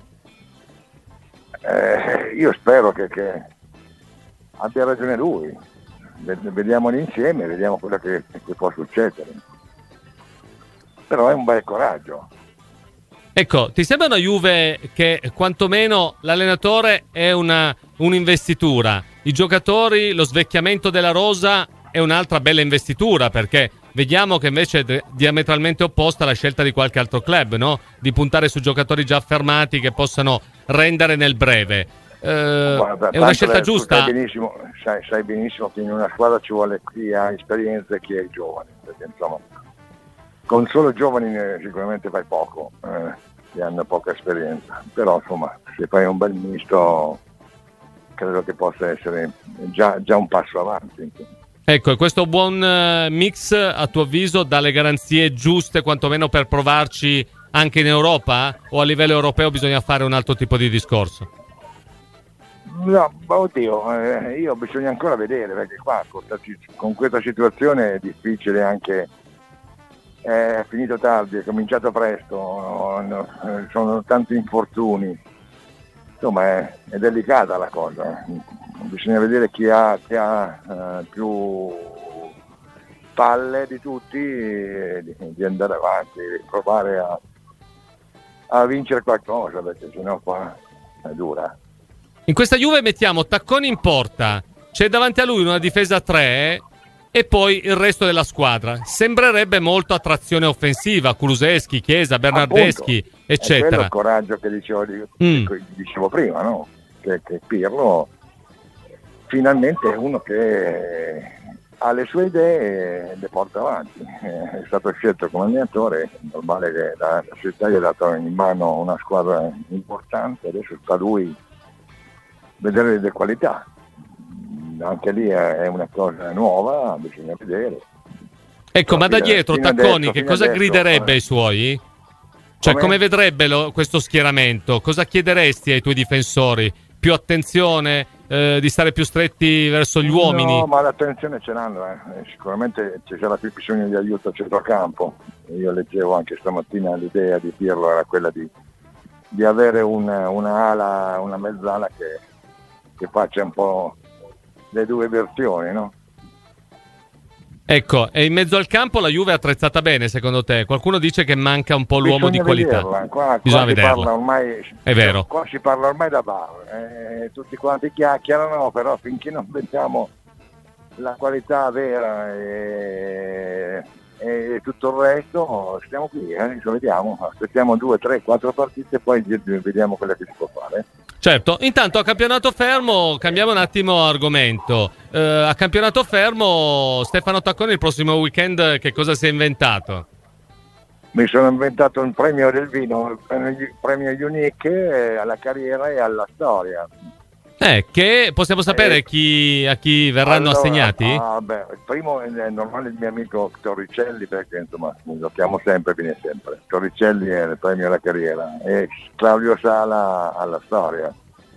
Io spero che abbia ragione lui. Vediamoli insieme, vediamo quello che può succedere. Però è un bel coraggio. Ecco, ti sembra una Juve che quantomeno l'allenatore è un'investitura, i giocatori, lo svecchiamento della rosa è un'altra bella investitura, perché vediamo che invece è diametralmente opposta la scelta di qualche altro club, no? Di puntare su giocatori già affermati che possano rendere nel breve. Guarda, è una scelta giusta? Sai benissimo che in una squadra ci vuole chi ha esperienza e chi è giovane, perché insomma con solo giovani sicuramente fai poco, che hanno poca esperienza, però insomma se fai un bel misto credo che possa essere già un passo avanti. Ecco, e questo buon mix a tuo avviso dà le garanzie giuste quantomeno per provarci anche in Europa? O a livello europeo bisogna fare un altro tipo di discorso? No, oddio, io bisogna ancora vedere, perché qua con questa situazione è difficile anche, è finito tardi, è cominciato presto, sono tanti infortuni, insomma è delicata la cosa, bisogna vedere chi ha più palle di tutti di andare avanti, provare a vincere qualcosa, perché sennò qua è dura. In questa Juve mettiamo Tacconi in porta, c'è davanti a lui una difesa a 3 e poi il resto della squadra. Sembrerebbe molto a trazione offensiva, Kulusevski, Chiesa, Bernardeschi, appunto, eccetera. È quello il coraggio che dicevo prima, no? Che Pirlo finalmente è uno che ha le sue idee e le porta avanti. È stato scelto come allenatore, è normale che la società gli ha dato in mano una squadra importante, adesso sta lui vedere le qualità. Anche lì è una cosa nuova, bisogna vedere. Ecco, ma da dietro Tacconi che cosa griderebbe ai suoi? Cioè, come vedrebbe questo schieramento? Cosa chiederesti ai tuoi difensori? Più attenzione, di stare più stretti verso gli uomini? No, ma l'attenzione ce l'hanno, sicuramente ci sarà più bisogno di aiuto a centrocampo. Io leggevo anche stamattina, l'idea di Pirlo era quella di avere una ala, una mezzala che faccia un po' le due versioni, no? Ecco, e in mezzo al campo la Juve è attrezzata bene, secondo te? Qualcuno dice che manca un po' l'uomo di qualità. Qua bisogna vederla. Parla ormai, è vero. Qua si parla ormai da bar, tutti quanti chiacchierano, però finché non vediamo la qualità vera e tutto il resto stiamo qui, lo vediamo, aspettiamo 2, 3, 4 partite e poi vediamo quello che si può fare. Certo, intanto a campionato fermo cambiamo un attimo argomento. A campionato fermo Stefano Tacconi il prossimo weekend che cosa si è inventato? Mi sono inventato un premio del vino, il premio Unique alla carriera e alla storia. Che possiamo sapere a chi verranno assegnati? Il primo è normale il mio amico Torricelli, perché insomma lo chiamo sempre, viene sempre. Torricelli è il premio alla carriera e Claudio Sala alla storia.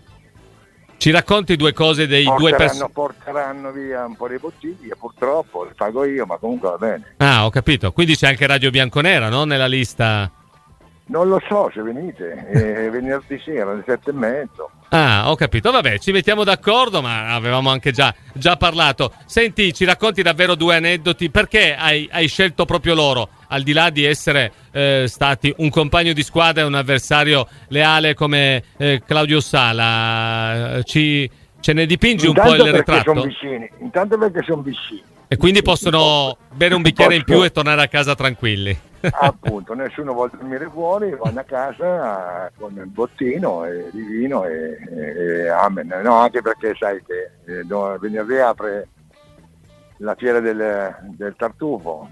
Ci racconti due cose dei due personaggi? Porteranno via un po' di bottiglie, purtroppo, le pago io, ma comunque va bene. Ah, ho capito. Quindi c'è anche Radio Bianconera, no? Nella lista. Non lo so se venite, venerdì sera alle 7:30. Ah, ho capito. Vabbè, ci mettiamo d'accordo, ma avevamo anche già parlato. Senti, ci racconti davvero due aneddoti. Perché hai scelto proprio loro? Al di là di essere stati un compagno di squadra e un avversario leale come Claudio Sala, ce ne dipingi intanto un po' il ritratto? Intanto perché sono vicini. E quindi possono bere un bicchiere in più e tornare a casa tranquilli. Appunto, nessuno vuole dormire fuori, vanno a casa con il bottino di vino e amen. No, anche perché sai che venerdì apre la fiera del tartufo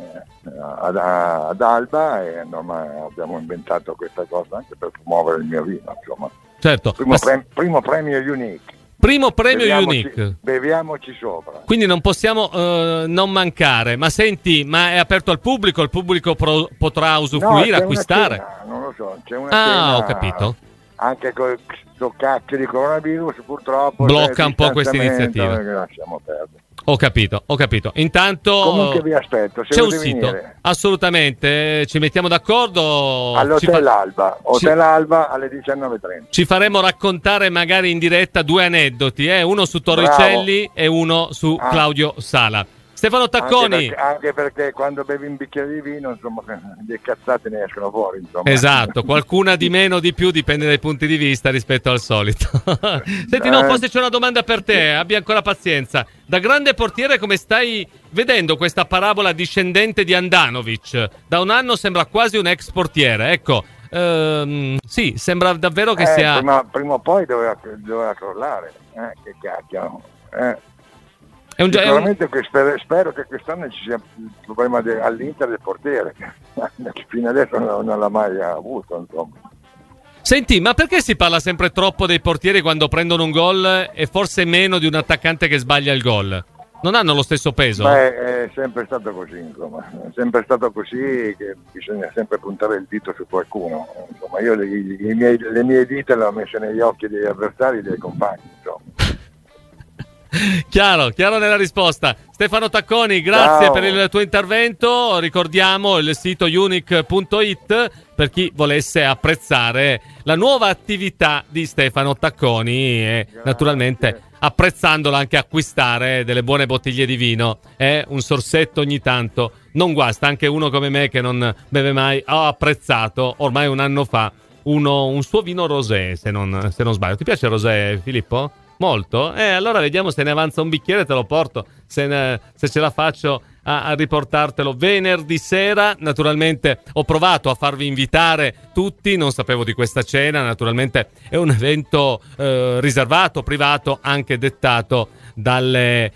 ad Alba e abbiamo inventato questa cosa anche per promuovere il mio vino, insomma. Certo. Primo premio Unique. Primo premio Unique. Beviamoci sopra. Quindi non possiamo non mancare. Ma senti, ma è aperto al pubblico? Il pubblico potrà usufruire, acquistare? Cena, non lo so, c'è una cena. Ho capito. Anche con questo cacchio di coronavirus purtroppo blocca un po' questa iniziativa. Lasciamo perdere. Ho capito. Intanto comunque vi aspetto, se c'è un volete sito. Venire. Assolutamente, ci mettiamo d'accordo. All'Hotel Alba, Alba alle 19:30. Ci faremo raccontare magari in diretta due aneddoti, uno su Torricelli e uno su Claudio Sala. Stefano Tacconi. Anche perché quando bevi un bicchiere di vino, insomma, le cazzate ne escono fuori, insomma. Esatto, qualcuna di meno o di più dipende dai punti di vista rispetto al solito. Senti, no, forse c'è una domanda per te, abbia ancora pazienza. Da grande portiere, come stai vedendo questa parabola discendente di Handanovic? Da un anno sembra quasi un ex portiere, ecco. Sì, sembra davvero che sia... Prima o poi doveva crollare, che cacchio. Sicuramente spero che quest'anno ci sia il problema all'Inter del portiere, che fino adesso non l'ha mai avuto, insomma. Senti, ma perché si parla sempre troppo dei portieri quando prendono un gol e forse meno di un attaccante che sbaglia il gol? Non hanno lo stesso peso? Beh, è sempre stato così, insomma. È sempre stato così, che bisogna sempre puntare il dito su qualcuno. Insomma, io le mie dita le ho messe negli occhi degli avversari e dei compagni, insomma. Chiaro nella risposta. Stefano Tacconi, grazie per il tuo intervento. Ricordiamo il sito unic.it per chi volesse apprezzare la nuova attività di Stefano Tacconi e naturalmente apprezzandola anche acquistare delle buone bottiglie di vino. Un sorsetto ogni tanto non guasta, anche uno come me che non beve mai. Ho apprezzato ormai un anno fa un suo vino rosé, se non sbaglio. Ti piace il rosé, Filippo? Molto? Allora vediamo se ne avanza un bicchiere, te lo porto, se ce la faccio a riportartelo venerdì sera. Naturalmente ho provato a farvi invitare tutti, non sapevo di questa cena, naturalmente è un evento riservato, privato, anche dettato dalle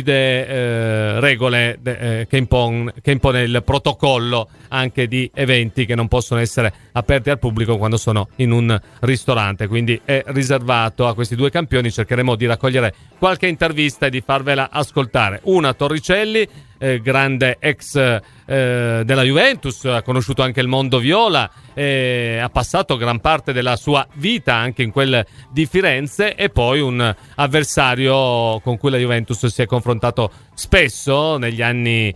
rigide regole che impone il protocollo anche di eventi che non possono essere aperti al pubblico quando sono in un ristorante, quindi è riservato a questi due campioni. Cercheremo di raccogliere qualche intervista e di farvela ascoltare. Una Torricelli, grande ex della Juventus, ha conosciuto anche il mondo viola, ha passato gran parte della sua vita anche in quel di Firenze, e poi un avversario con cui la Juventus si è confrontato spesso negli anni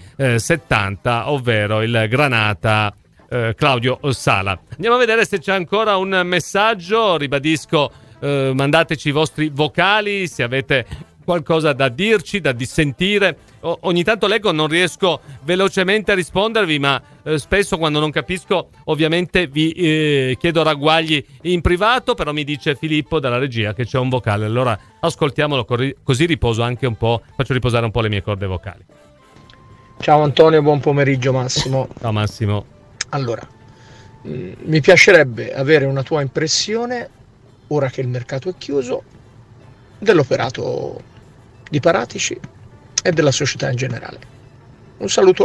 70, ovvero il Granata Claudio Sala. Andiamo a vedere se c'è ancora un messaggio. Ribadisco, mandateci i vostri vocali se avete qualcosa da dirci, da dissentire. Ogni tanto leggo, non riesco velocemente a rispondervi, ma spesso quando non capisco ovviamente vi chiedo ragguagli in privato, però mi dice Filippo dalla regia che c'è un vocale, allora ascoltiamolo così riposo anche un po', faccio riposare un po' le mie corde vocali. Ciao Antonio, buon pomeriggio Massimo. Ciao Massimo. Allora, mi piacerebbe avere una tua impressione, ora che il mercato è chiuso, dell'operato di Paratici e della società in generale. Un saluto.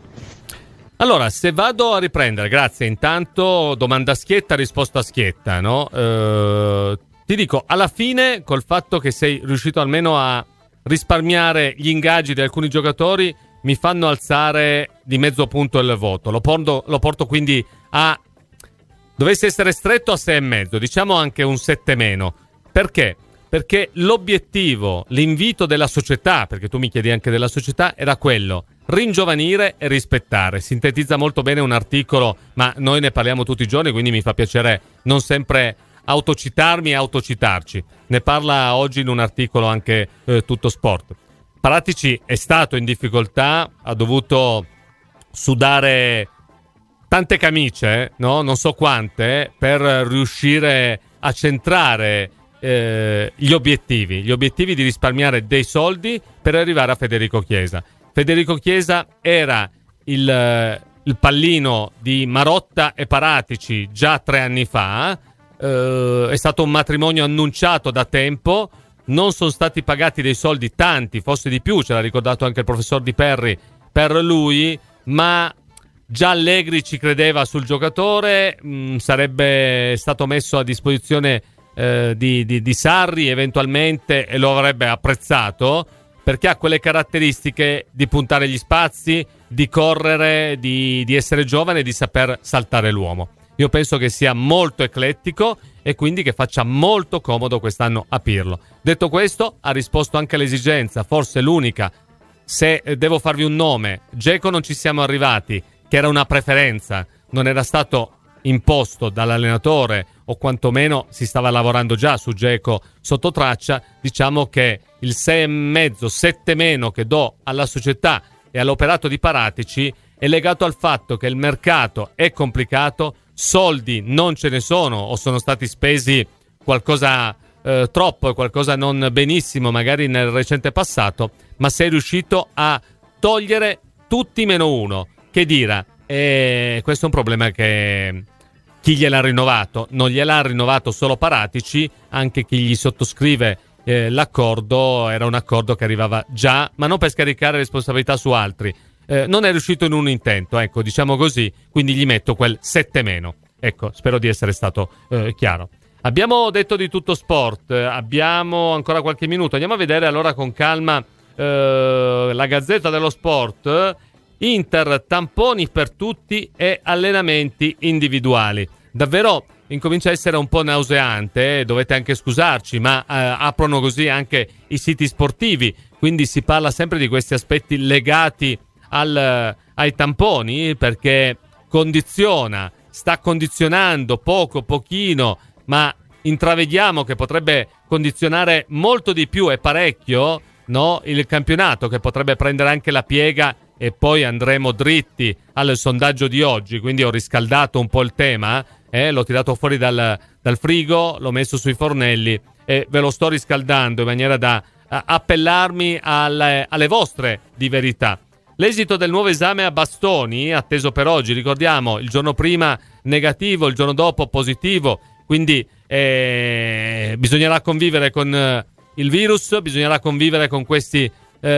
Allora, se vado a riprendere, grazie, intanto domanda schietta, risposta schietta, no? Ti dico, alla fine, col fatto che sei riuscito almeno a risparmiare gli ingaggi di alcuni giocatori, mi fanno alzare di mezzo punto il voto. Lo porto quindi a... dovesse essere stretto a 6,5, diciamo anche un 7-. Perché? Perché l'obiettivo, l'invito della società, perché tu mi chiedi anche della società, era quello: ringiovanire e rispettare. Sintetizza molto bene un articolo, ma noi ne parliamo tutti i giorni, quindi mi fa piacere non sempre autocitarmi e autocitarci. Ne parla oggi in un articolo anche Tutto Sport. Paratici è stato in difficoltà, ha dovuto sudare tante camicie, no? Non so quante, per riuscire a centrare gli obiettivi di risparmiare dei soldi per arrivare a Federico Chiesa. Federico Chiesa era il pallino di Marotta e Paratici già 3 anni fa, è stato un matrimonio annunciato da tempo, non sono stati pagati dei soldi tanti, forse di più, ce l'ha ricordato anche il professor Di Perri per lui, ma già Allegri ci credeva sul giocatore, sarebbe stato messo a disposizione di Sarri eventualmente e lo avrebbe apprezzato, perché ha quelle caratteristiche di puntare gli spazi, di correre, di essere giovane e di saper saltare l'uomo. Io penso che sia molto eclettico e quindi che faccia molto comodo quest'anno a Pirlo. Detto questo, ha risposto anche all'esigenza, forse l'unica, se devo farvi un nome, Dzeko non ci siamo arrivati, che era una preferenza, non era stato imposto dall'allenatore, o quantomeno si stava lavorando già su Dzeko sotto traccia. Diciamo che il 6,5, 7 meno che do alla società e all'operato di Paratici è legato al fatto che il mercato è complicato, soldi non ce ne sono o sono stati spesi qualcosa troppo, qualcosa non benissimo magari nel recente passato, ma sei riuscito a togliere tutti meno uno. Che dire, questo è un problema che chi gliel'ha rinnovato, non gliel'ha rinnovato solo Paratici, anche chi gli sottoscrive l'accordo era un accordo che arrivava già, ma non per scaricare responsabilità su altri, non è riuscito in un intento, ecco, diciamo così, quindi gli metto quel 7 meno. Ecco, spero di essere stato chiaro. Abbiamo detto di tutto sport, abbiamo ancora qualche minuto, andiamo a vedere allora con calma la Gazzetta dello Sport. Inter, tamponi per tutti e allenamenti individuali. Davvero incomincia a essere un po' nauseante, dovete anche scusarci, ma aprono così anche i siti sportivi, quindi si parla sempre di questi aspetti legati ai tamponi, perché sta condizionando pochino, ma intravediamo che potrebbe condizionare molto di più e parecchio, no? Il campionato, che potrebbe prendere anche la piega, e poi andremo dritti al sondaggio di oggi. Quindi ho riscaldato un po' il tema, l'ho tirato fuori dal frigo, l'ho messo sui fornelli e ve lo sto riscaldando in maniera da appellarmi alle vostre di verità. L'esito del nuovo esame a bastoni, atteso per oggi, ricordiamo, il giorno prima negativo, il giorno dopo positivo, quindi bisognerà convivere con il virus, bisognerà convivere con questi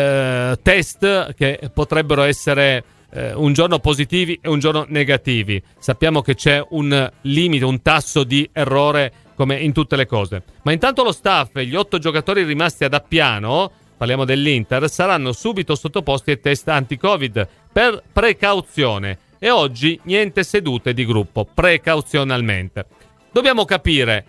test che potrebbero essere un giorno positivi e un giorno negativi. Sappiamo che c'è un limite, un tasso di errore come in tutte le cose. Ma intanto lo staff e gli 8 giocatori rimasti ad Appiano, parliamo dell'Inter, saranno subito sottoposti ai test anti-Covid per precauzione, e oggi niente sedute di gruppo, precauzionalmente. Dobbiamo capire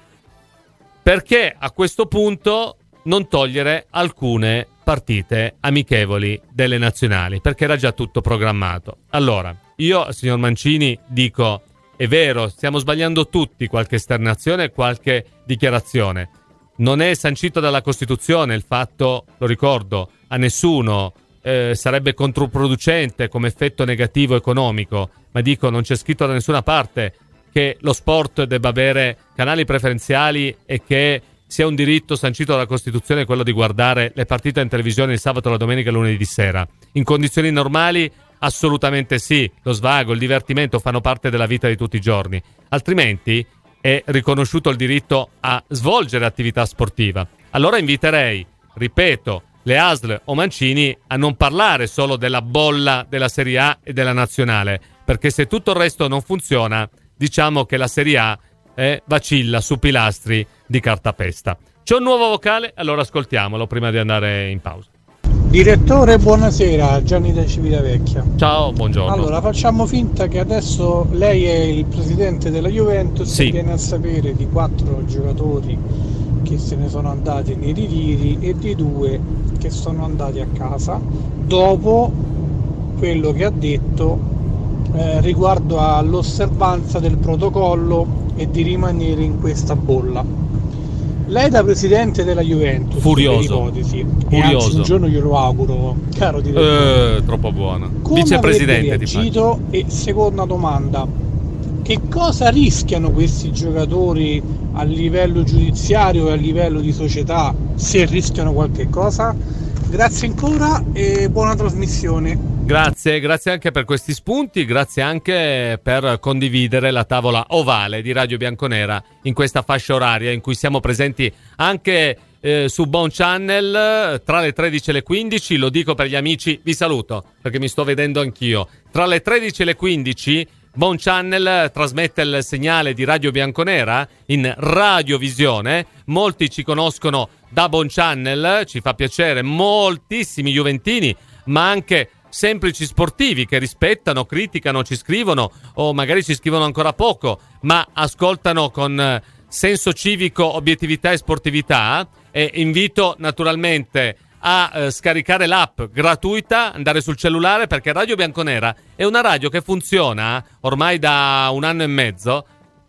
perché a questo punto non togliere alcune partite amichevoli delle nazionali, perché era già tutto programmato. Allora, io, signor Mancini, dico, è vero, stiamo sbagliando tutti qualche esternazione, qualche dichiarazione. Non è sancito dalla Costituzione il fatto, lo ricordo, a nessuno sarebbe controproducente come effetto negativo economico, ma dico, non c'è scritto da nessuna parte che lo sport debba avere canali preferenziali e che sia un diritto sancito dalla Costituzione quello di guardare le partite in televisione il sabato, la domenica e il lunedì sera. In condizioni normali assolutamente sì, lo svago, il divertimento fanno parte della vita di tutti i giorni, altrimenti è riconosciuto il diritto a svolgere attività sportiva. Allora inviterei, ripeto, le ASL o Mancini a non parlare solo della bolla della Serie A e della Nazionale, perché se tutto il resto non funziona, diciamo che la Serie A vacilla su pilastri di cartapesta. C'è un nuovo vocale, allora ascoltiamolo prima di andare in pausa. Direttore, buonasera, Gianni da Civitavecchia. Ciao, buongiorno. Allora, facciamo finta che adesso lei è il presidente della Juventus, sì, e viene a sapere di 4 giocatori che se ne sono andati nei ritiri e di 2 che sono andati a casa dopo quello che ha detto riguardo all'osservanza del protocollo e di rimanere in questa bolla. Lei da presidente della Juventus, furioso, per ipotesi, furioso. E anzi un giorno glielo auguro, caro direttore, troppo buono. Come Vicepresidente di reagito? E seconda domanda, che cosa rischiano questi giocatori a livello giudiziario e a livello di società, se rischiano qualche cosa? Grazie ancora e buona trasmissione. Grazie anche per questi spunti, grazie anche per condividere la tavola ovale di Radio Bianconera in questa fascia oraria in cui siamo presenti anche su Bon Channel tra le 13 e le 15, lo dico per gli amici, vi saluto perché mi sto vedendo anch'io, tra le 13 e le 15 Bon Channel trasmette il segnale di Radio Bianconera in radiovisione, molti ci conoscono da Bon Channel, ci fa piacere, moltissimi juventini ma anche semplici sportivi che rispettano, criticano, ci scrivono o magari ci scrivono ancora poco, ma ascoltano con senso civico, obiettività e sportività. E invito naturalmente a scaricare l'app gratuita, andare sul cellulare, perché Radio Bianconera è una radio che funziona ormai da 1 anno e mezzo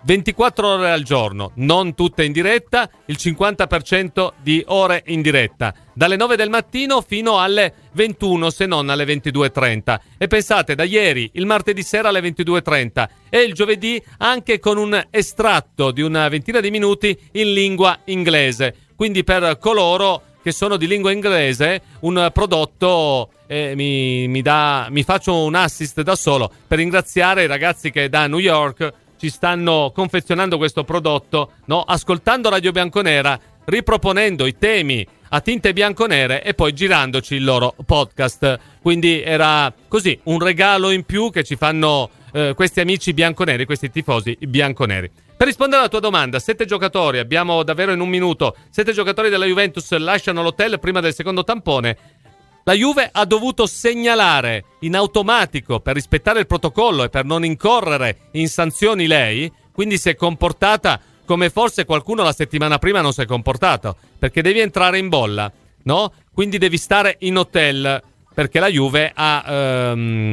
24 ore al giorno, non tutte in diretta, il 50% di ore in diretta, dalle 9 del mattino fino alle 21, se non alle 22.30. E pensate, da ieri, il martedì sera alle 22.30 e il giovedì anche con un estratto di una ventina di minuti in lingua inglese. Quindi per coloro che sono di lingua inglese, un prodotto mi faccio un assist da solo per ringraziare i ragazzi che da New York ci stanno confezionando questo prodotto, no? Ascoltando Radio Bianconera, riproponendo i temi a tinte bianconere e poi girandoci il loro podcast. Quindi era così un regalo in più che ci fanno questi amici bianconeri, questi tifosi bianconeri. Per rispondere alla tua domanda, 7 giocatori, abbiamo davvero in un minuto, 7 giocatori della Juventus lasciano l'hotel prima del secondo tampone. La Juve ha dovuto segnalare in automatico per rispettare il protocollo e per non incorrere in sanzioni lei, quindi si è comportata come forse qualcuno la settimana prima non si è comportato, perché devi entrare in bolla, no? Quindi devi stare in hotel, perché la Juve ha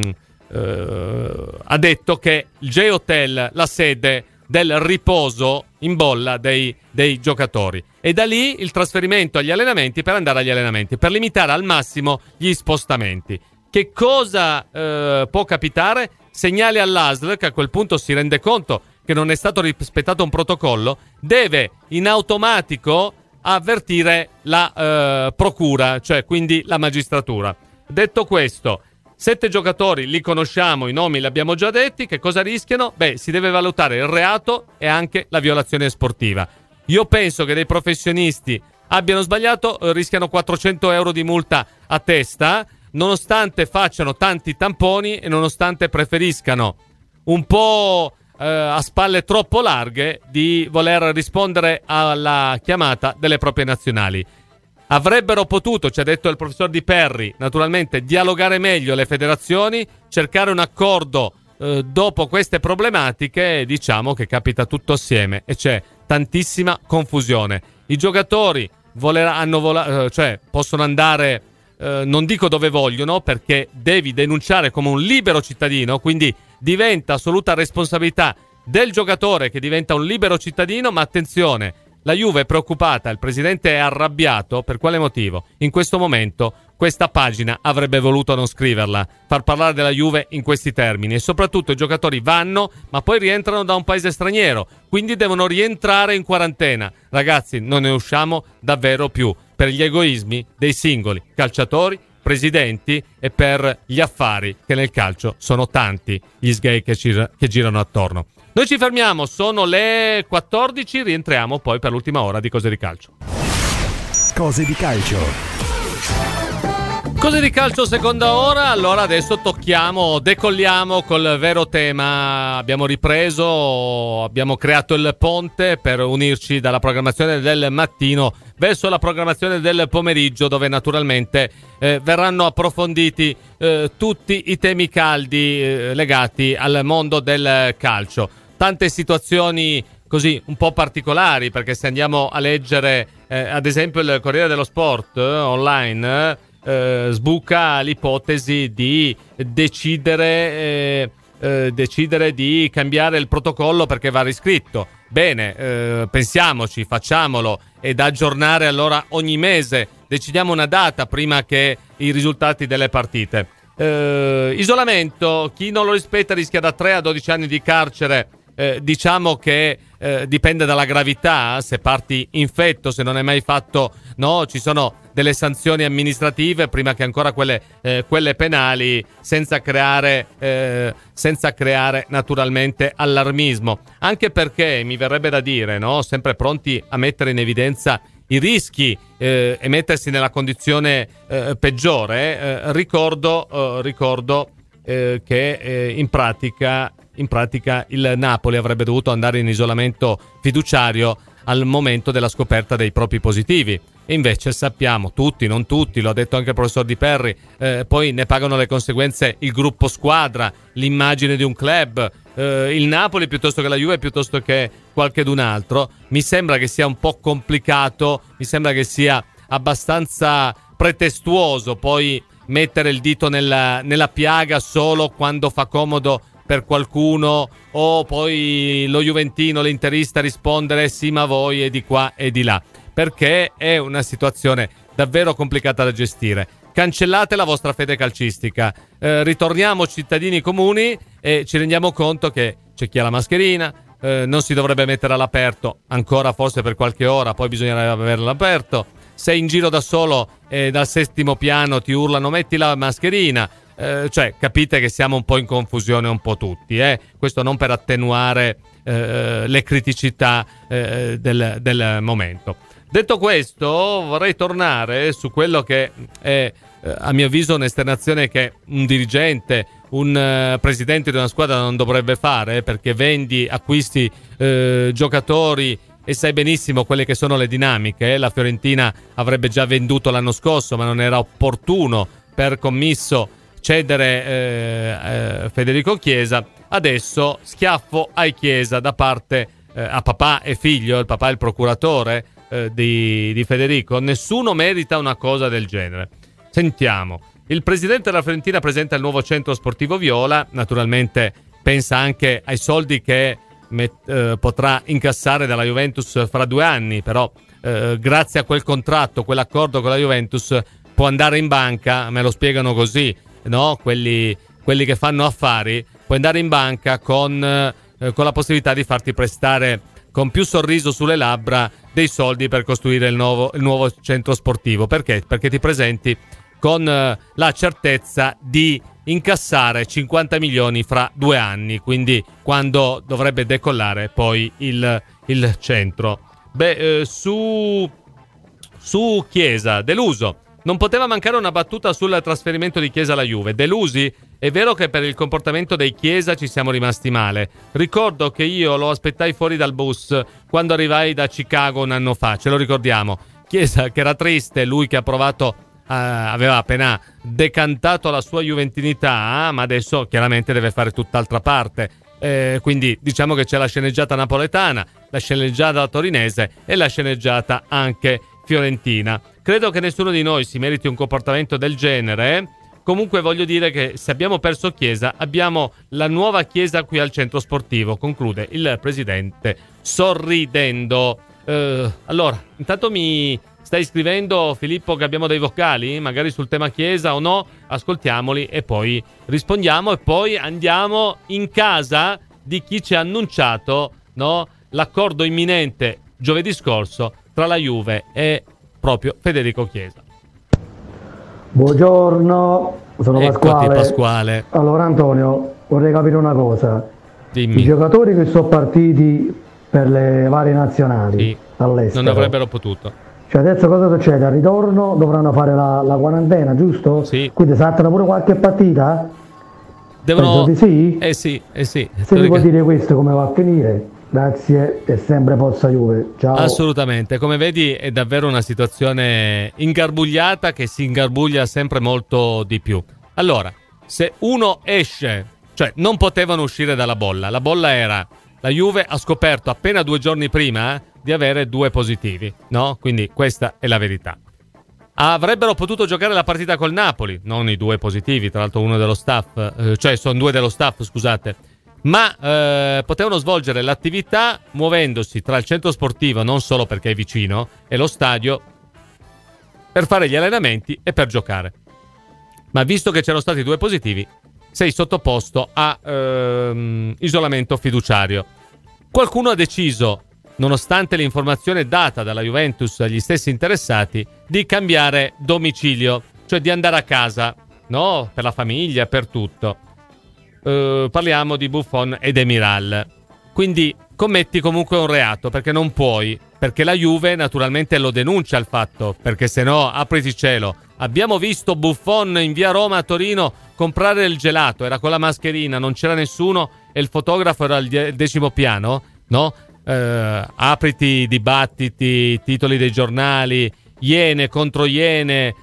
detto che il J-Hotel, la sede del riposo in bolla dei giocatori, e da lì il trasferimento agli allenamenti per andare agli allenamenti, per limitare al massimo gli spostamenti. Che cosa può capitare? Segnali all'ASL, che a quel punto si rende conto che non è stato rispettato un protocollo, deve in automatico avvertire la procura, cioè quindi la magistratura. Detto questo, 7 giocatori li conosciamo, i nomi li abbiamo già detti. Che cosa rischiano? Beh, si deve valutare il reato e anche la violazione sportiva. Io penso che dei professionisti abbiano sbagliato, rischiano 400 euro di multa a testa, nonostante facciano tanti tamponi e nonostante preferiscano un po' a spalle troppo larghe di voler rispondere alla chiamata delle proprie nazionali. Avrebbero potuto, ci ha detto il professor Di Perri, naturalmente dialogare meglio le federazioni, cercare un accordo dopo queste problematiche. Diciamo che capita tutto assieme e c'è tantissima confusione. I giocatori possono andare, non dico dove vogliono, perché devi denunciare come un libero cittadino, quindi diventa assoluta responsabilità del giocatore che diventa un libero cittadino. Ma attenzione, la Juve è preoccupata, il presidente è arrabbiato. Per quale motivo? In questo momento questa pagina avrebbe voluto non scriverla, far parlare della Juve in questi termini, e soprattutto i giocatori vanno ma poi rientrano da un paese straniero, quindi devono rientrare in quarantena. Ragazzi, non ne usciamo davvero più, per gli egoismi dei singoli calciatori, presidenti e per gli affari che nel calcio sono tanti, gli sgay che girano attorno. Noi ci fermiamo, sono le 14, rientriamo poi per l'ultima ora di Cose di Calcio. Cose di Calcio. Cose di Calcio seconda ora. Allora adesso decolliamo col vero tema. Abbiamo ripreso, abbiamo creato il ponte per unirci dalla programmazione del mattino verso la programmazione del pomeriggio, dove naturalmente verranno approfonditi tutti i temi caldi legati al mondo del calcio. Tante situazioni così un po' particolari, perché se andiamo a leggere ad esempio il Corriere dello Sport online, sbuca l'ipotesi di decidere di cambiare il protocollo perché va riscritto. Bene, pensiamoci, facciamolo, e da aggiornare allora ogni mese. Decidiamo una data prima che i risultati delle partite. Isolamento, chi non lo rispetta rischia da 3 a 12 anni di carcere. Diciamo che dipende dalla gravità. Se parti infetto, se non hai mai fatto, no, ci sono delle sanzioni amministrative prima che ancora quelle penali, senza creare naturalmente allarmismo, anche perché mi verrebbe da dire, no, sempre pronti a mettere in evidenza i rischi e mettersi nella condizione peggiore. Ricordo che in pratica il Napoli avrebbe dovuto andare in isolamento fiduciario al momento della scoperta dei propri positivi, e invece sappiamo tutti, non tutti, lo ha detto anche il professor Di Perri, poi ne pagano le conseguenze il gruppo squadra, l'immagine di un club, il Napoli piuttosto che la Juve, piuttosto che qualchedun altro. Mi sembra che sia un po' complicato, mi sembra che sia abbastanza pretestuoso poi mettere il dito nella piaga solo quando fa comodo per qualcuno, o poi lo juventino, l'interista rispondere sì ma voi, e di qua e di là, perché è una situazione davvero complicata da gestire. Cancellate la vostra fede calcistica, ritorniamo cittadini comuni e ci rendiamo conto che c'è chi ha la mascherina, non si dovrebbe mettere all'aperto ancora, forse per qualche ora, poi bisognerebbe averla all'aperto. Sei in giro da solo e dal 7° piano ti urlano metti la mascherina, cioè capite che siamo un po' in confusione un po' tutti, questo non per attenuare le criticità del momento. Detto questo, vorrei tornare su quello che è, a mio avviso, un'esternazione che un dirigente, un presidente di una squadra non dovrebbe fare, perché vendi, acquisti giocatori e sai benissimo quelle che sono le dinamiche. La Fiorentina avrebbe già venduto l'anno scorso, ma non era opportuno per Commisso cedere Federico Chiesa. Adesso schiaffo ai Chiesa da parte a papà e figlio, il papà è il procuratore di Federico. Nessuno merita una cosa del genere. Sentiamo. Il presidente della Fiorentina presenta il nuovo centro sportivo viola, naturalmente pensa anche ai soldi che potrà incassare dalla Juventus fra 2 anni, però grazie a quel contratto, quell'accordo con la Juventus, può andare in banca, me lo spiegano così, no? Quelli che fanno affari, puoi andare in banca con la possibilità di farti prestare con più sorriso sulle labbra dei soldi per costruire il nuovo centro sportivo. Perché? Perché ti presenti con la certezza di incassare 50 milioni fra 2 anni, quindi quando dovrebbe decollare poi il centro. Su Chiesa, deluso. Non poteva mancare una battuta sul trasferimento di Chiesa alla Juve. Delusi? È vero che per il comportamento dei Chiesa ci siamo rimasti male. Ricordo che io lo aspettai fuori dal bus quando arrivai da Chicago un anno fa, ce lo ricordiamo. Chiesa che era triste, lui che ha provato, aveva appena decantato la sua juventinità, ma adesso chiaramente deve fare tutt'altra parte. Quindi diciamo che c'è la sceneggiata napoletana, la sceneggiata torinese e la sceneggiata anche fiorentina. Credo che nessuno di noi si meriti un comportamento del genere. Comunque voglio dire che se abbiamo perso Chiesa, abbiamo la nuova Chiesa qui al centro sportivo, conclude il presidente sorridendo. Allora, intanto mi stai scrivendo, Filippo, che abbiamo dei vocali, magari sul tema Chiesa o no? Ascoltiamoli e poi rispondiamo, e poi andiamo in casa di chi ci ha annunciato, no, l'accordo imminente giovedì scorso tra la Juve e proprio Federico Chiesa. Buongiorno, sono Pasquale. Allora Antonio, vorrei capire una cosa. Dimmi. I giocatori che sono partiti per le varie nazionali all'estero non avrebbero potuto. Cioè adesso cosa succede? Al ritorno dovranno fare la quarantena, giusto? Sì. Quindi saltano pure qualche partita? Devono... Penso di sì? sì. Se mi puoi dire questo come va a finire? Grazie e sempre Forza Juve. Ciao. Assolutamente, come vedi è davvero una situazione ingarbugliata che si ingarbuglia sempre molto di più. Allora, se uno esce, cioè non potevano uscire dalla bolla, la bolla era la Juve ha scoperto appena 2 giorni prima di avere 2 positivi, no? Quindi questa è la verità. Avrebbero potuto giocare la partita col Napoli, non i 2 positivi, tra l'altro uno dello staff, cioè sono 2 dello staff, scusate. Ma potevano svolgere l'attività muovendosi tra il centro sportivo, non solo perché è vicino, e lo stadio, per fare gli allenamenti e per giocare. Ma visto che c'erano stati 2 positivi, sei sottoposto a isolamento fiduciario. Qualcuno ha deciso, nonostante l'informazione data dalla Juventus agli stessi interessati, di cambiare domicilio, cioè di andare a casa, no? Per la famiglia, per tutto. Parliamo di Buffon e Demiral. Quindi commetti comunque un reato, perché non puoi, perché la Juve naturalmente lo denuncia il fatto, perché se no apriti cielo. Abbiamo visto Buffon in via Roma a Torino comprare il gelato, era con la mascherina, non c'era nessuno e il fotografo era al 10° piano, no? Apriti dibattiti, titoli dei giornali, iene contro iene,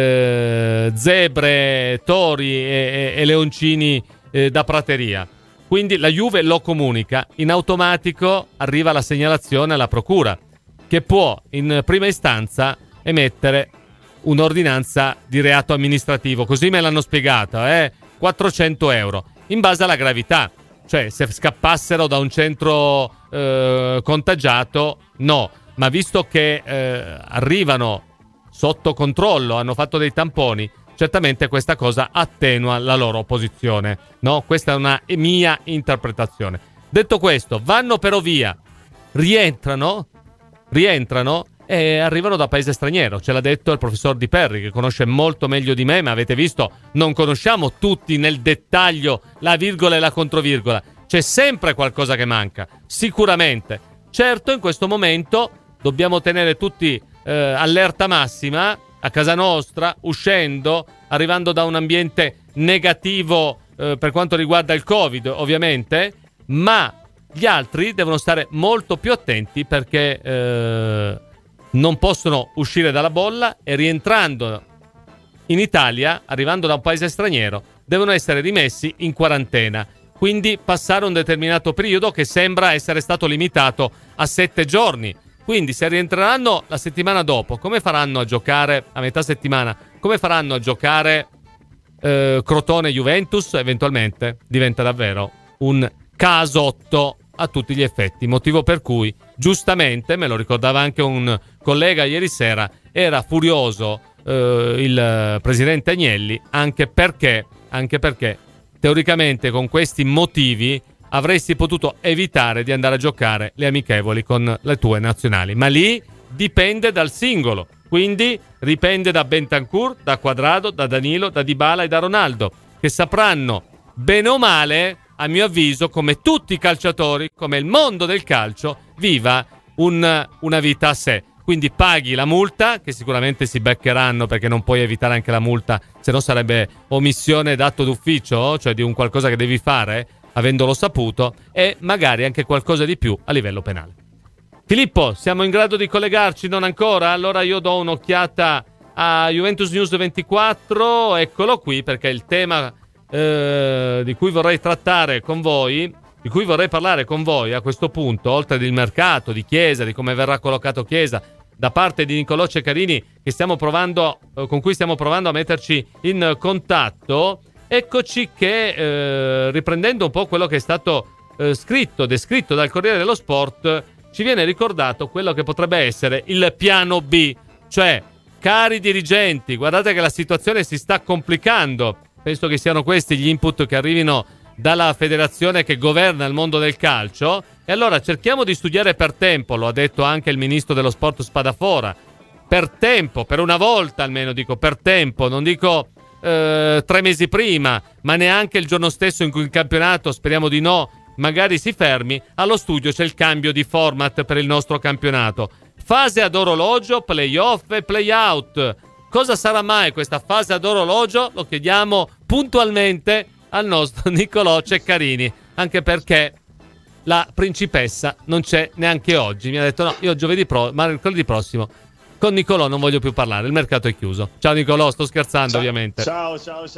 zebre, tori e leoncini da prateria. Quindi la Juve lo comunica, in automatico arriva la segnalazione alla procura, che può in prima istanza emettere un'ordinanza di reato amministrativo, così me l'hanno spiegato, 400 euro, in base alla gravità. Cioè, se scappassero da un centro contagiato, no. Ma visto che arrivano sotto controllo, hanno fatto dei tamponi, certamente questa cosa attenua la loro posizione, no? Questa è una mia interpretazione. Detto questo, vanno però via, rientrano e arrivano da paese straniero. Ce l'ha detto il professor Di Perri, che conosce molto meglio di me, ma avete visto, non conosciamo tutti nel dettaglio la virgola e la controvirgola. C'è sempre qualcosa che manca, sicuramente. Certo, in questo momento dobbiamo tenere tutti allerta massima a casa nostra, uscendo, arrivando da un ambiente negativo per quanto riguarda il Covid, ovviamente, ma gli altri devono stare molto più attenti, perché non possono uscire dalla bolla, e rientrando in Italia, arrivando da un paese straniero, devono essere rimessi in quarantena. Quindi passare un determinato periodo che sembra essere stato limitato a 7 giorni. Quindi se rientreranno la settimana dopo, come faranno a giocare a metà settimana? Come faranno a giocare Crotone-Juventus? Eventualmente diventa davvero un casotto a tutti gli effetti. Motivo per cui, giustamente, me lo ricordava anche un collega ieri sera, era furioso il presidente Agnelli, anche perché teoricamente con questi motivi avresti potuto evitare di andare a giocare le amichevoli con le tue nazionali, ma lì dipende dal singolo, quindi dipende da Bentancur, da Quadrado, da Danilo, da Dybala e da Ronaldo, che sapranno bene o male, a mio avviso, come tutti i calciatori, come il mondo del calcio, viva una vita a sé. Quindi paghi la multa, che sicuramente si beccheranno, perché non puoi evitare anche la multa, se no sarebbe omissione d'atto d'ufficio, cioè di un qualcosa che devi fare avendolo saputo, e magari anche qualcosa di più a livello penale. Filippo, siamo in grado di collegarci? Non ancora? Allora io do un'occhiata a Juventus News 24, eccolo qui, perché il tema di cui vorrei trattare con voi, di cui vorrei parlare con voi a questo punto, oltre del mercato, di Chiesa, di come verrà collocato Chiesa, da parte di Nicolò Ceccarini, che con cui stiamo provando a metterci in contatto. Eccoci che, riprendendo un po' quello che è stato descritto dal Corriere dello Sport, ci viene ricordato quello che potrebbe essere il piano B. Cioè, cari dirigenti, guardate che la situazione si sta complicando. Penso che siano questi gli input che arrivino dalla federazione che governa il mondo del calcio. E allora cerchiamo di studiare per tempo, lo ha detto anche il ministro dello sport Spadafora. Per tempo, per una volta almeno, dico per tempo, non dico 3 mesi prima, ma neanche il giorno stesso in cui il campionato, speriamo di no, magari si fermi. Allo studio c'è il cambio di format per il nostro campionato. Fase ad orologio, play-off e play-out. Cosa sarà mai questa fase ad orologio? Lo chiediamo puntualmente al nostro Nicolò Ceccarini, anche perché la principessa non c'è neanche oggi. Mi ha detto no, io mercoledì prossimo con Nicolò non voglio più parlare, il mercato è chiuso. Ciao Nicolò, sto scherzando, ovviamente. Ciao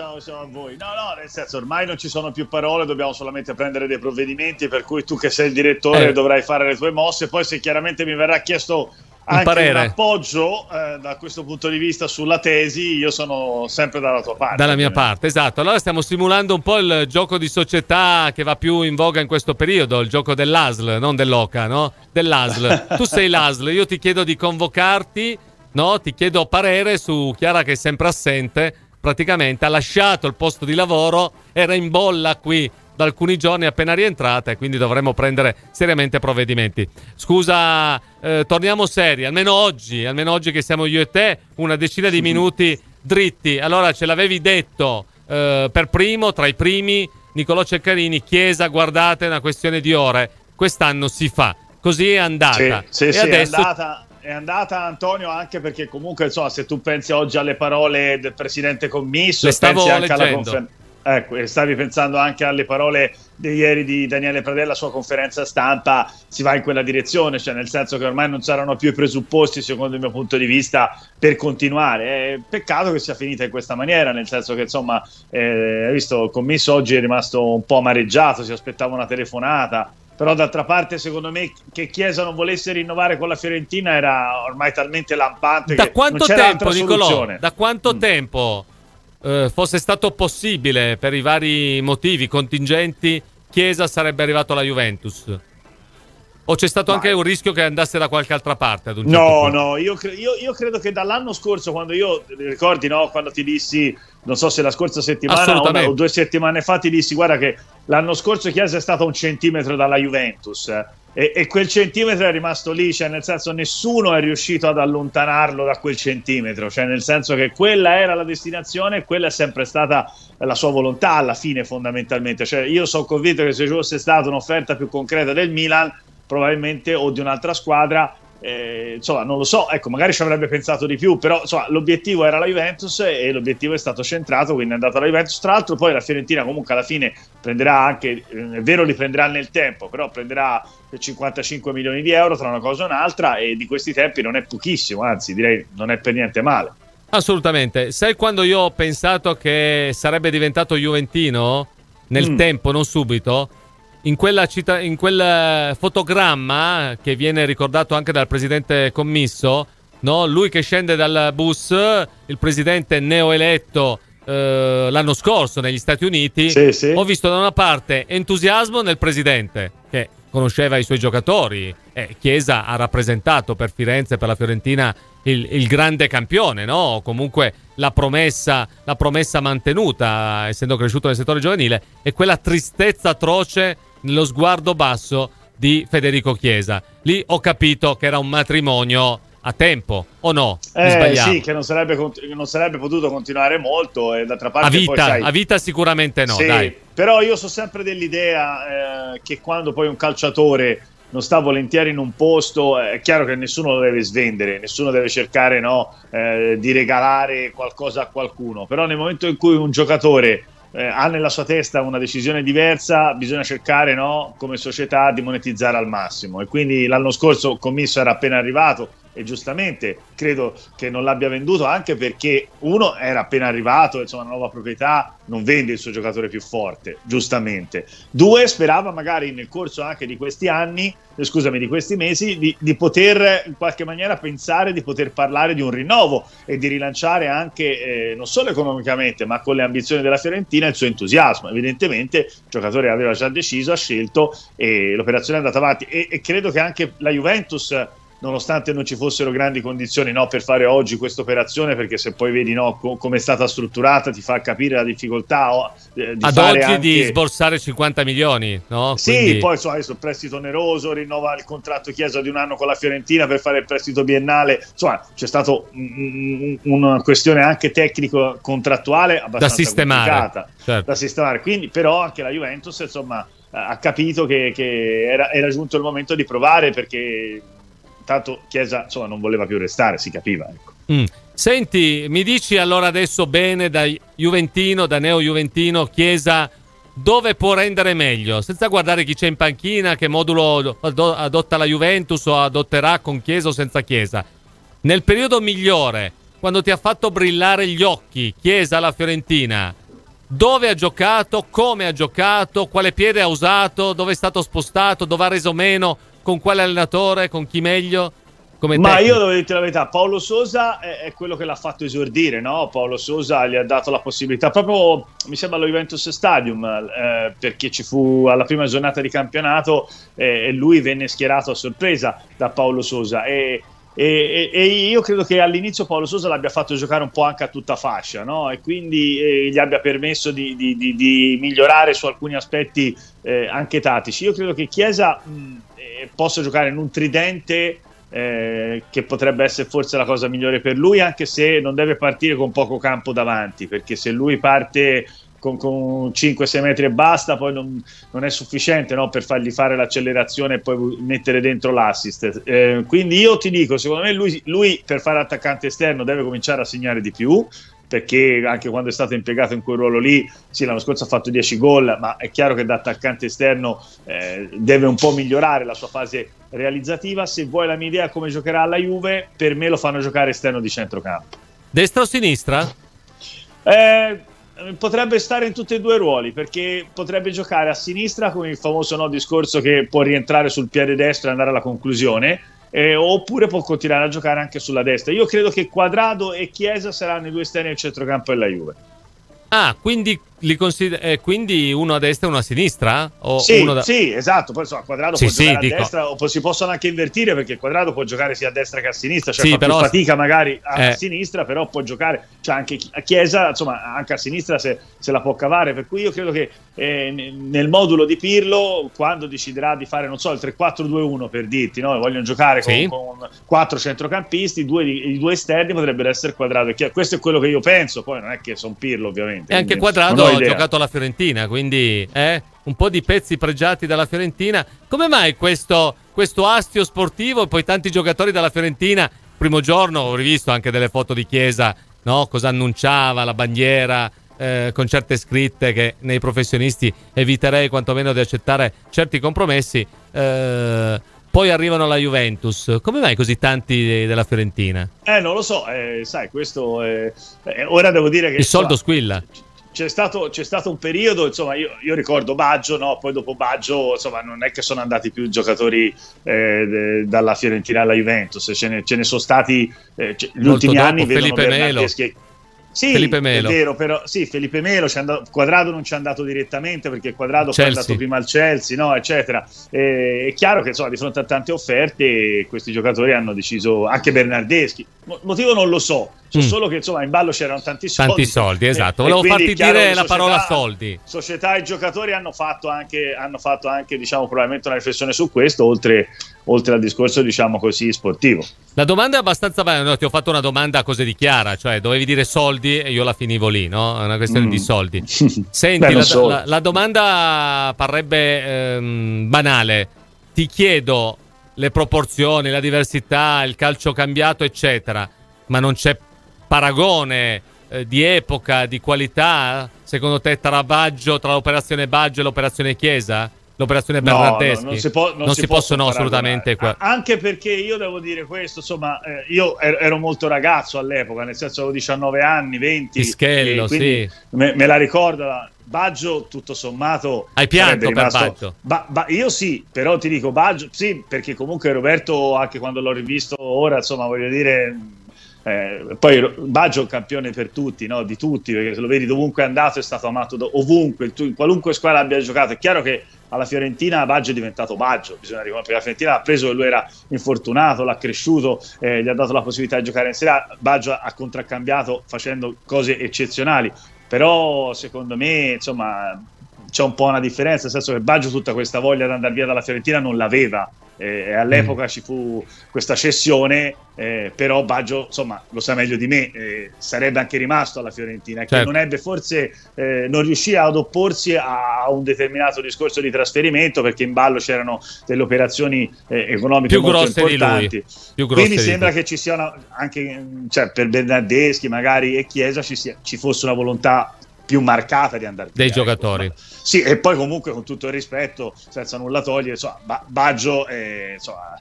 a voi. No, nel senso, ormai non ci sono più parole, dobbiamo solamente prendere dei provvedimenti, per cui tu che sei il direttore dovrai fare le tue mosse. Poi se chiaramente mi verrà chiesto anche un appoggio da questo punto di vista sulla tesi, io sono sempre dalla tua parte. Dalla mia parte, esatto. Allora stiamo simulando un po' il gioco di società che va più in voga in questo periodo, il gioco dell'ASL, non dell'OCA, no? Dell'ASL. Tu sei l'ASL, io ti chiedo di convocarti, no? Ti chiedo parere su Chiara, che è sempre assente, praticamente ha lasciato il posto di lavoro, era in bolla qui da alcuni giorni, appena rientrata, e quindi dovremo prendere seriamente provvedimenti. Scusa, torniamo seri, almeno oggi che siamo io e te, una decina di minuti dritti. Allora, ce l'avevi detto per primo, tra i primi, Nicolò Ceccarini, Chiesa, guardate, è una questione di ore, quest'anno si fa. Così è andata. Sì, adesso... è andata Antonio, anche perché comunque, insomma, se tu pensi oggi alle parole del presidente commisso, le stavo pensi anche leggendo. alla conferenza. Ecco, stavi pensando anche alle parole di ieri di Daniele Pradella, sua conferenza stampa, si va in quella direzione, cioè nel senso che ormai non c'erano più i presupposti, secondo il mio punto di vista, per continuare. Peccato che sia finita in questa maniera, nel senso che insomma, hai visto, il commisso oggi è rimasto un po' amareggiato, si aspettava una telefonata, però d'altra parte secondo me che Chiesa non volesse rinnovare con la Fiorentina era ormai talmente lampante da che quanto non c'era tempo, altra soluzione. Nicolò, da quanto tempo fosse stato possibile, per i vari motivi contingenti, Chiesa sarebbe arrivato alla Juventus? O c'è stato anche un rischio che andasse da qualche altra parte ad un certo punto? No, io credo che dall'anno scorso, quando ricordi, no, quando ti dissi, non so se la scorsa settimana o 2 settimane fa, ti dissi guarda che l'anno scorso Chiesa è stato 1 centimetro dalla Juventus, e quel centimetro è rimasto lì, cioè nel senso nessuno è riuscito ad allontanarlo da quel centimetro, cioè nel senso che quella era la destinazione e quella è sempre stata la sua volontà alla fine, fondamentalmente. Cioè io sono convinto che se ci fosse stata un'offerta più concreta del Milan probabilmente, o di un'altra squadra, insomma non lo so, ecco, magari ci avrebbe pensato di più, però insomma l'obiettivo era la Juventus e l'obiettivo è stato centrato, quindi è andato alla Juventus. Tra l'altro poi la Fiorentina comunque alla fine prenderà anche, è vero li prenderà nel tempo, però prenderà 55 milioni di euro tra una cosa e un'altra, e di questi tempi non è pochissimo, anzi direi non è per niente male. Assolutamente. Sai quando io ho pensato che sarebbe diventato juventino? Nel tempo, non subito. In quel fotogramma che viene ricordato anche dal presidente Commisso, no? Lui che scende dal bus, il presidente neoeletto l'anno scorso negli Stati Uniti. Sì. Ho visto da una parte entusiasmo nel presidente, che conosceva i suoi giocatori, Chiesa ha rappresentato per Firenze, per la Fiorentina, il grande campione, no? Comunque la promessa mantenuta, essendo cresciuto nel settore giovanile, e quella tristezza atroce nello sguardo basso di Federico Chiesa. Lì ho capito che era un matrimonio a tempo, o no? Sì, che non sarebbe potuto continuare molto, e d'altra parte a vita sicuramente no, sì, dai. Però io sono sempre dell'idea che quando poi un calciatore non sta volentieri in un posto, è chiaro che nessuno lo deve svendere, nessuno deve cercare di regalare qualcosa a qualcuno, però nel momento in cui un giocatore ha nella sua testa una decisione diversa, bisogna cercare, come società, di monetizzare al massimo. E quindi l'anno scorso Commisso era appena arrivato e giustamente credo che non l'abbia venduto, anche perché uno era appena arrivato, insomma una nuova proprietà non vende il suo giocatore più forte, giustamente. 2, sperava magari nel corso anche di questi di questi mesi di poter in qualche maniera pensare di poter parlare di un rinnovo e di rilanciare anche non solo economicamente ma con le ambizioni della Fiorentina il suo entusiasmo. Evidentemente il giocatore aveva già deciso, ha scelto e l'operazione è andata avanti, e credo che anche la Juventus, nonostante non ci fossero grandi condizioni per fare oggi questa operazione, perché se poi vedi come è stata strutturata ti fa capire la difficoltà di ad fare oggi anche... di sborsare 50 milioni, no? Sì, quindi... poi adesso il prestito oneroso, rinnova il contratto Chiesa di 1 anno con la Fiorentina per fare il prestito biennale, insomma c'è stato una questione anche tecnico contrattuale abbastanza da sistemare, complicata, certo. Da sistemare, quindi però anche la Juventus insomma ha capito che era giunto il momento di provare, perché tanto Chiesa insomma non voleva più restare, si capiva, ecco. Senti, mi dici allora adesso bene, da Juventino, da neo Juventino, Chiesa dove può rendere meglio, senza guardare chi c'è in panchina, che modulo adotta la Juventus o adotterà con Chiesa o senza Chiesa, nel periodo migliore, quando ti ha fatto brillare gli occhi Chiesa alla Fiorentina, dove ha giocato, come ha giocato, quale piede ha usato, dove è stato spostato, dove ha reso meno, con quale allenatore, con chi meglio? Ma io devo dirti la verità, Paulo Sousa è quello che l'ha fatto esordire, no? Paulo Sousa gli ha dato la possibilità, proprio mi sembra allo Juventus Stadium, perché ci fu alla prima giornata di campionato e lui venne schierato a sorpresa da Paulo Sousa e io credo che all'inizio Paulo Sousa l'abbia fatto giocare un po' anche a tutta fascia, no? E quindi gli abbia permesso di migliorare su alcuni aspetti anche tattici. Io credo che Chiesa possa giocare in un tridente che potrebbe essere forse la cosa migliore per lui, anche se non deve partire con poco campo davanti, perché se lui parte con 5-6 metri e basta, poi non è sufficiente, no, per fargli fare l'accelerazione e poi mettere dentro l'assist. Quindi io ti dico, secondo me lui per fare attaccante esterno deve cominciare a segnare di più, perché anche quando è stato impiegato in quel ruolo lì, sì, l'anno scorso ha fatto 10 gol, ma è chiaro che da attaccante esterno deve un po' migliorare la sua fase realizzativa. Se vuoi la mia idea come giocherà alla Juve, per me lo fanno giocare esterno di centrocampo. Destra o sinistra? Potrebbe stare in tutti e 2 i ruoli, perché potrebbe giocare a sinistra con il famoso discorso che può rientrare sul piede destro e andare alla conclusione, oppure può continuare a giocare anche sulla destra. Io credo che Quadrado e Chiesa saranno i 2 esterni del centrocampo della Juve. Quindi quindi uno a destra e uno a sinistra? O sì, uno sì, esatto. Poi Quadrado può giocare a destra, o si possono anche invertire, perché Quadrado può giocare sia a destra che a sinistra, cioè fa più fatica magari a sinistra, però può giocare, cioè anche a Chiesa, insomma, anche a sinistra se la può cavare. Per cui io credo che nel modulo di Pirlo, quando deciderà di fare, non so, il 3-4-2-1 per dirti, no? Vogliono giocare con 4 centrocampisti, i due esterni potrebbero essere Quadrado e Chiesa. Questo è quello che io penso, poi non è che sono Pirlo ovviamente. E anche Quadrado ha giocato alla Fiorentina, quindi un po' di pezzi pregiati dalla Fiorentina. Come mai questo astio sportivo e poi tanti giocatori dalla Fiorentina? Primo giorno ho rivisto anche delle foto di Chiesa, no? Cosa annunciava, la bandiera, con certe scritte che nei professionisti eviterei quantomeno di accettare certi compromessi. Poi arrivano alla Juventus. Come mai così tanti della Fiorentina? Non lo so, sai, questo ora devo dire che il soldo squilla. C'è stato un periodo, insomma, io ricordo Baggio, no? Poi dopo Baggio, insomma, non è che sono andati più giocatori dalla Fiorentina alla Juventus, ce ne sono stati gli ultimi anni, Felipe Melo. Sì, Felipe Melo. È vero, però sì, Felipe Melo Quadrado non ci è andato direttamente, perché Quadrado è andato prima al Chelsea, no, eccetera. È chiaro che, insomma, di fronte a tante offerte questi giocatori hanno deciso, anche Bernardeschi, motivo non lo so, solo che, insomma, in ballo c'erano tanti soldi, esatto. Volevo farti dire la parola soldi. Società e giocatori hanno fatto anche diciamo, probabilmente una riflessione su questo, oltre al discorso, diciamo così, sportivo. La domanda è abbastanza no, ti ho fatto una domanda così di chiara, cioè dovevi dire soldi e io la finivo lì, no? È una questione di soldi. Senti, la domanda parrebbe banale. Ti chiedo le proporzioni, la diversità, il calcio cambiato, eccetera, ma non c'è paragone di epoca, di qualità, secondo te, tra l'operazione Baggio e l'operazione Chiesa? L'operazione Bernardeschi? No, non si possono assolutamente. Anche perché io devo dire questo, insomma, io ero molto ragazzo all'epoca, nel senso avevo 19 anni, 20. Pischello, sì. Me la ricordo. Baggio, tutto sommato, hai pianto per Baggio? Io sì, però ti dico Baggio, sì, perché comunque Roberto, anche quando l'ho rivisto ora, insomma, voglio dire... poi Baggio è un campione per tutti, no? Di tutti, perché se lo vedi dovunque è andato è stato amato ovunque, in qualunque squadra abbia giocato. È chiaro che alla Fiorentina Baggio è diventato Baggio, bisogna ricordare, perché la Fiorentina l'ha preso e lui era infortunato, l'ha cresciuto, gli ha dato la possibilità di giocare in Serie A. Baggio ha contraccambiato facendo cose eccezionali, però secondo me, insomma, c'è un po' una differenza, nel senso che Baggio tutta questa voglia di andare via dalla Fiorentina non l'aveva. All'epoca ci fu questa cessione, però Baggio, insomma, lo sa meglio di me, sarebbe anche rimasto alla Fiorentina, che non ebbe, forse non riuscì ad opporsi a un determinato discorso di trasferimento, perché in ballo c'erano delle operazioni economiche più molto importanti. Quindi sembra lui. Che ci sia anche, cioè, per Bernardeschi magari e Chiesa ci fosse una volontà più marcata di andare via, dei giocatori. Sì, e poi comunque, con tutto il rispetto, senza nulla togliere, insomma, Baggio è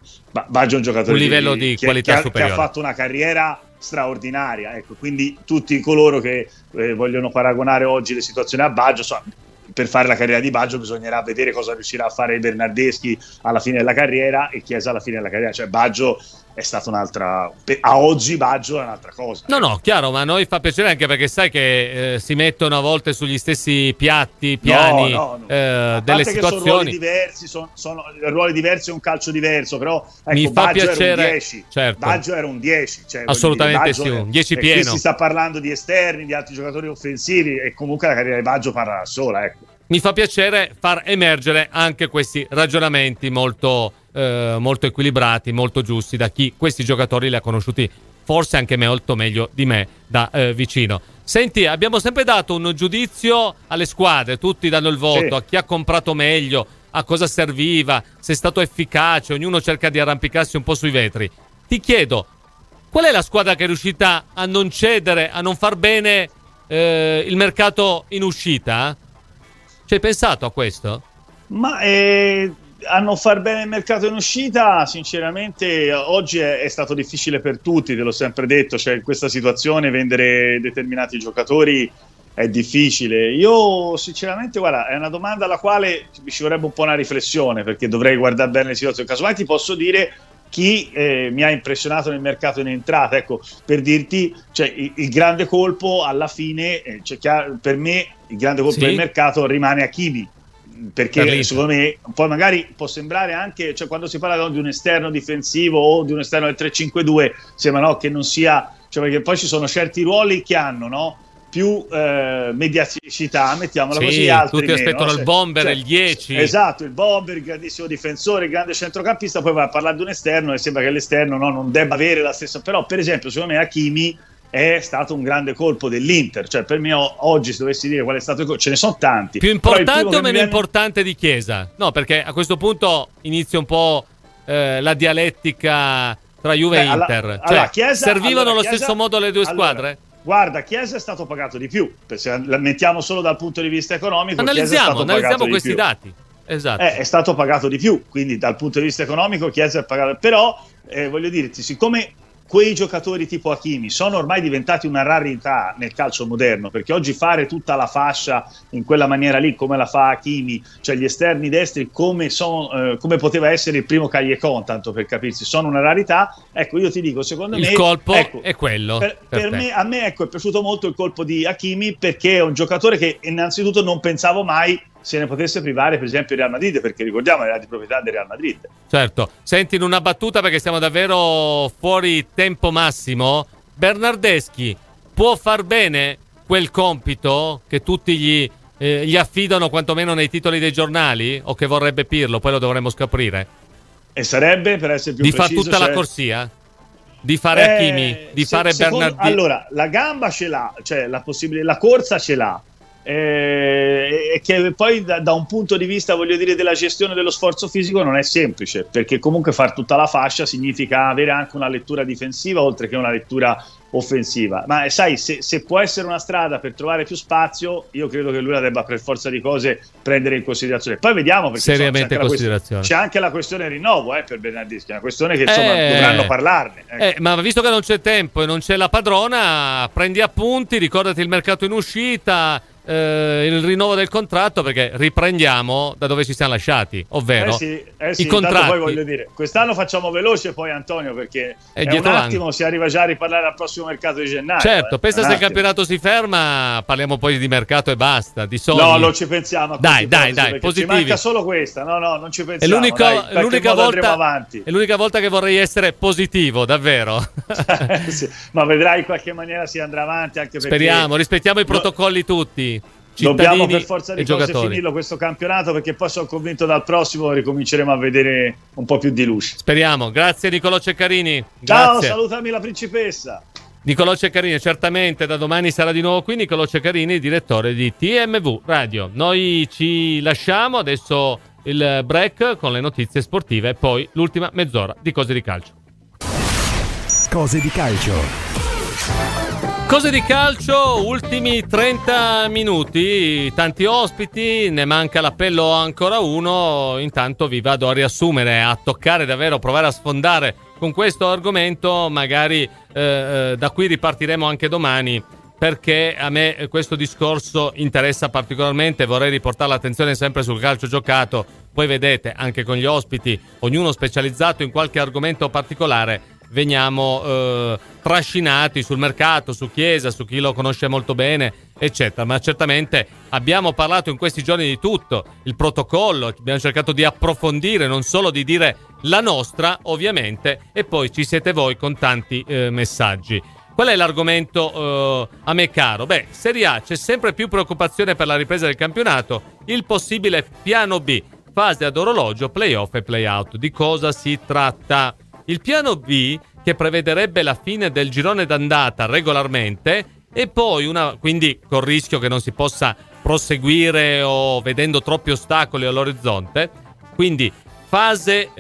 un giocatore un livello di qualità superiore, che ha fatto una carriera straordinaria, ecco. Quindi tutti coloro che vogliono paragonare oggi le situazioni a Baggio, insomma, per fare la carriera di Baggio bisognerà vedere cosa riuscirà a fare Bernardeschi alla fine della carriera e Chiesa alla fine della carriera. Cioè Baggio è stata un'altra, a oggi Baggio è un'altra cosa. No, chiaro, ma a noi fa piacere anche perché sai che si mettono a volte sugli stessi piani delle situazioni. Sono ruoli diversi, sono ruoli diversi e un calcio diverso, però ecco, mi fa Baggio piacere, era un 10. certo. Baggio era un 10, cioè, assolutamente sì, un 10 pieno. Qui si sta parlando di esterni, di altri giocatori offensivi, e comunque la carriera di Baggio parla da sola, ecco. Mi fa piacere far emergere anche questi ragionamenti molto equilibrati, molto giusti, da chi questi giocatori li ha conosciuti forse anche molto meglio di me da vicino. Senti, abbiamo sempre dato un giudizio alle squadre, tutti danno il voto, a chi ha comprato meglio, a cosa serviva, se è stato efficace, ognuno cerca di arrampicarsi un po' sui vetri. Ti chiedo, qual è la squadra che è riuscita a non cedere, a non far bene il mercato in uscita? Ci hai pensato a questo? Ma a non far bene il mercato in uscita, sinceramente, oggi è stato difficile per tutti, te l'ho sempre detto, cioè in questa situazione vendere determinati giocatori è difficile. Io sinceramente, guarda, è una domanda alla quale ci vorrebbe un po' una riflessione, perché dovrei guardare bene le situazioni. Casomai ti posso dire chi mi ha impressionato nel mercato in entrata. Ecco, per dirti, cioè, il grande colpo alla fine, per me il grande colpo del mercato rimane Hakimi, perché secondo me poi magari può sembrare anche, cioè, quando si parla di un esterno difensivo o di un esterno del 3-5-2 sembra che non sia, cioè, perché poi ci sono certi ruoli che hanno più mediaticità, mettiamola così, altri tutti aspettano il bomber, cioè, il 10, esatto, il bomber, il grandissimo difensore, il grande centrocampista, poi va a parlare di un esterno e sembra che l'esterno non debba avere la stessa, però per esempio secondo me Hakimi è stato un grande colpo dell'Inter, cioè per me oggi se dovessi dire qual è stato il colpo, ce ne sono tanti. Più importante o meno importante di Chiesa? No, perché a questo punto inizia un po' la dialettica tra Juve e Inter, servivano allo stesso modo le due squadre? Guarda, Chiesa è stato pagato di più, se la mettiamo solo dal punto di vista economico. Analizziamo questi dati. Esatto. È stato pagato di più, quindi dal punto di vista economico Chiesa è pagato, però voglio dirti, siccome quei giocatori tipo Hakimi sono ormai diventati una rarità nel calcio moderno, perché oggi fare tutta la fascia in quella maniera lì come la fa Hakimi, cioè gli esterni destri come poteva essere il primo Callecon, tanto per capirsi, sono una rarità. Ecco, io ti dico, secondo me il colpo è quello. Per me, a me è piaciuto molto il colpo di Hakimi, perché è un giocatore che innanzitutto non pensavo mai se ne potesse privare per esempio il Real Madrid, perché ricordiamo era di proprietà del Real Madrid. Certo, senti, in una battuta, perché siamo davvero fuori tempo massimo, Bernardeschi può far bene quel compito che tutti gli affidano quantomeno nei titoli dei giornali, o che vorrebbe Pirlo? Poi lo dovremmo scoprire. E sarebbe, per essere più preciso, di fare tutta la corsia? Di fare Hakimi, di fare Bernardeschi? Allora, la gamba ce l'ha, cioè la corsa ce l'ha, e che poi da un punto di vista, voglio dire, della gestione dello sforzo fisico non è semplice, perché comunque far tutta la fascia significa avere anche una lettura difensiva oltre che una lettura offensiva, ma sai, se può essere una strada per trovare più spazio, io credo che lui la debba per forza di cose prendere in considerazione. Poi vediamo, perché seriamente in considerazione. C'è anche la questione rinnovo per Bernardeschi, è una questione che insomma dovranno parlarne, ma visto che non c'è tempo e non c'è la padrona, prendi appunti, ricordati il mercato in uscita, il rinnovo del contratto, perché riprendiamo da dove ci siamo lasciati, ovvero i contratti. Poi voglio dire, quest'anno facciamo veloce poi, Antonio, perché è un attimo si arriva già a riparlare al prossimo mercato di gennaio. Certo, pensa se il campionato si ferma, parliamo poi di mercato e basta, di soldi. No, non ci pensiamo. Dai, positivi. Ci manca solo questa, no, non ci pensiamo. È l'unica volta che vorrei essere positivo, davvero. Ma vedrai, in qualche maniera si andrà avanti, anche perché speriamo, rispettiamo i protocolli tutti. Dobbiamo per forza di cose finirlo questo campionato, perché poi sono convinto dal prossimo ricominceremo a vedere un po' più di luce. Speriamo. Grazie Nicolò Ceccarini. Ciao, grazie. salutami la principessa. Nicolò Ceccarini, certamente da domani sarà di nuovo qui. Nicolò Ceccarini, direttore di TMV Radio. Noi ci lasciamo, adesso il break con le notizie sportive e poi l'ultima mezz'ora di Cose di Calcio. Cose di Calcio. Cose di calcio, ultimi 30 minuti, tanti ospiti, ne manca l'appello ancora uno. Intanto vi vado a riassumere, a toccare davvero, provare a sfondare con questo argomento. Magari da qui ripartiremo anche domani, perché a me questo discorso interessa particolarmente. Vorrei riportare l'attenzione sempre sul calcio giocato. Poi vedete, anche con gli ospiti, ognuno specializzato in qualche argomento particolare, veniamo trascinati sul mercato, su Chiesa, su chi lo conosce molto bene, eccetera. Ma certamente abbiamo parlato in questi giorni di tutto, il protocollo, abbiamo cercato di approfondire, non solo di dire la nostra, ovviamente, e poi ci siete voi con tanti messaggi. Qual è l'argomento a me caro? Serie A, c'è sempre più preoccupazione per la ripresa del campionato, il possibile piano B, fase ad orologio, play-off e play-out. Di cosa si tratta? Il piano B, che prevederebbe la fine del girone d'andata regolarmente e poi quindi col rischio che non si possa proseguire o vedendo troppi ostacoli all'orizzonte, quindi fase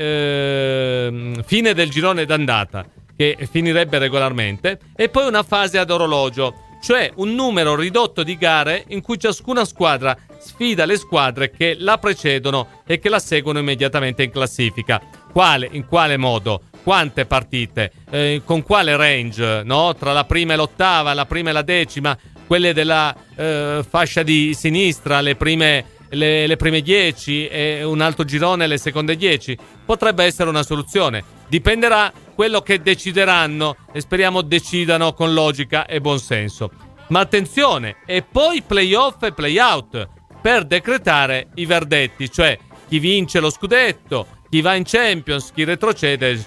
fine del girone d'andata che finirebbe regolarmente, e poi una fase ad orologio, cioè un numero ridotto di gare in cui ciascuna squadra sfida le squadre che la precedono e che la seguono immediatamente in classifica. In quale modo? Quante partite? Con quale range? No? Tra la prima e l'ottava, la prima e la decima, quelle della fascia di sinistra, le prime le prime 10 e un altro girone le seconde 10. Potrebbe essere una soluzione. Dipenderà quello che decideranno e speriamo decidano con logica e buonsenso. Ma attenzione, e poi playoff e playout per decretare i verdetti, cioè chi vince lo scudetto, chi va in Champions, chi retrocede,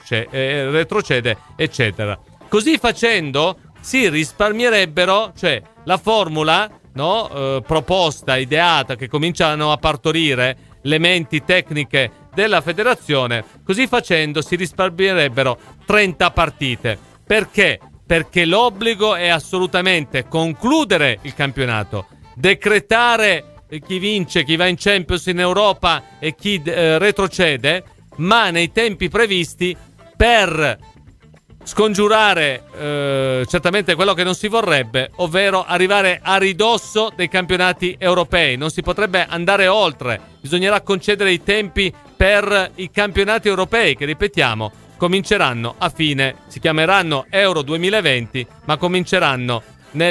eccetera. Così facendo si risparmierebbero, cioè la formula, no, proposta, ideata, che cominciano a partorire le menti tecniche della federazione. Così facendo si risparmierebbero 30 partite. Perché? Perché l'obbligo è assolutamente concludere il campionato, decretare chi vince, chi va in Champions in Europa e chi retrocede, ma nei tempi previsti, per scongiurare certamente quello che non si vorrebbe, ovvero arrivare a ridosso dei campionati europei. Non si potrebbe andare oltre, bisognerà concedere i tempi per i campionati europei che, ripetiamo, cominceranno a fine, si chiameranno Euro 2020, ma cominceranno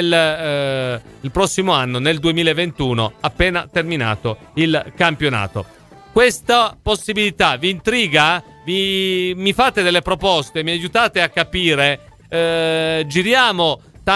il prossimo anno, nel 2021, appena terminato il campionato. Questa possibilità vi intriga? Mi fate delle proposte, mi aiutate a capire, giriamo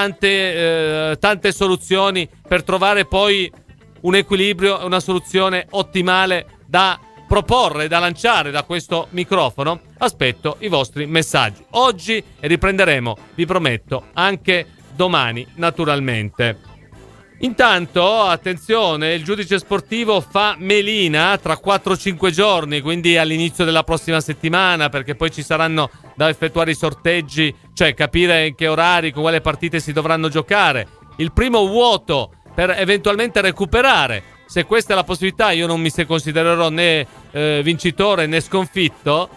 tante soluzioni per trovare poi un equilibrio e una soluzione ottimale da proporre, da lanciare da questo microfono. Aspetto i vostri messaggi oggi e riprenderemo, vi prometto, anche domani, naturalmente. Intanto, attenzione, il giudice sportivo fa melina tra 4-5 giorni, quindi all'inizio della prossima settimana, perché poi ci saranno da effettuare i sorteggi, cioè capire in che orari, con quale partite si dovranno giocare. Il primo vuoto per eventualmente recuperare. Se questa è la possibilità, io non mi considererò né vincitore né sconfitto,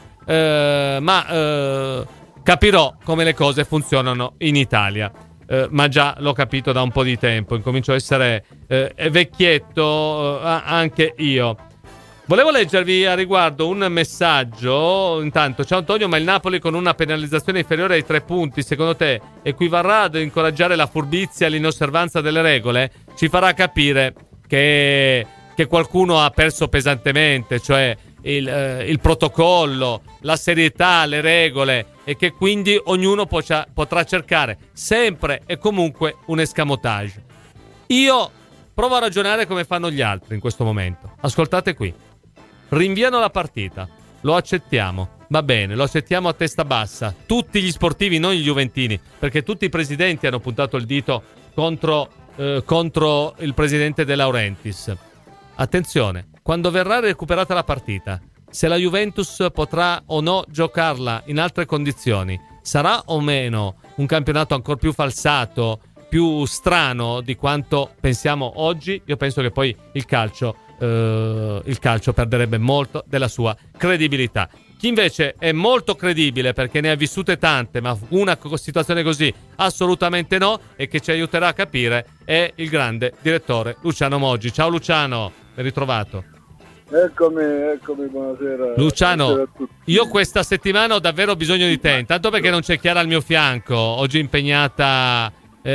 ma capirò come le cose funzionano in Italia. Ma già l'ho capito da un po' di tempo, incomincio a essere vecchietto anche io. Volevo leggervi a riguardo un messaggio. Intanto, ciao Antonio, ma il Napoli con una penalizzazione inferiore ai 3 punti, secondo te equivarrà ad incoraggiare la furbizia e l'inosservanza delle regole? Ci farà capire che qualcuno ha perso pesantemente, cioè il protocollo, la serietà, le regole, e che quindi ognuno potrà cercare sempre e comunque un escamotage. Io provo a ragionare come fanno gli altri in questo momento. Ascoltate qui. Rinviano la partita, lo accettiamo, va bene, lo accettiamo a testa bassa, tutti gli sportivi, non gli juventini, perché tutti i presidenti hanno puntato il dito contro il presidente De Laurentiis. Attenzione, quando verrà recuperata la partita, se la Juventus potrà o no giocarla in altre condizioni, sarà o meno un campionato ancora più falsato, più strano di quanto pensiamo oggi? Io penso che poi il calcio perderebbe molto della sua credibilità. Chi invece è molto credibile, perché ne ha vissute tante, ma una situazione così assolutamente no, e che ci aiuterà a capire, è il grande direttore Luciano Moggi. Ciao Luciano, ben ritrovato. Eccomi, buonasera. Luciano, buonasera a tutti. Io questa settimana ho davvero bisogno di te, intanto perché non c'è Chiara al mio fianco, oggi impegnata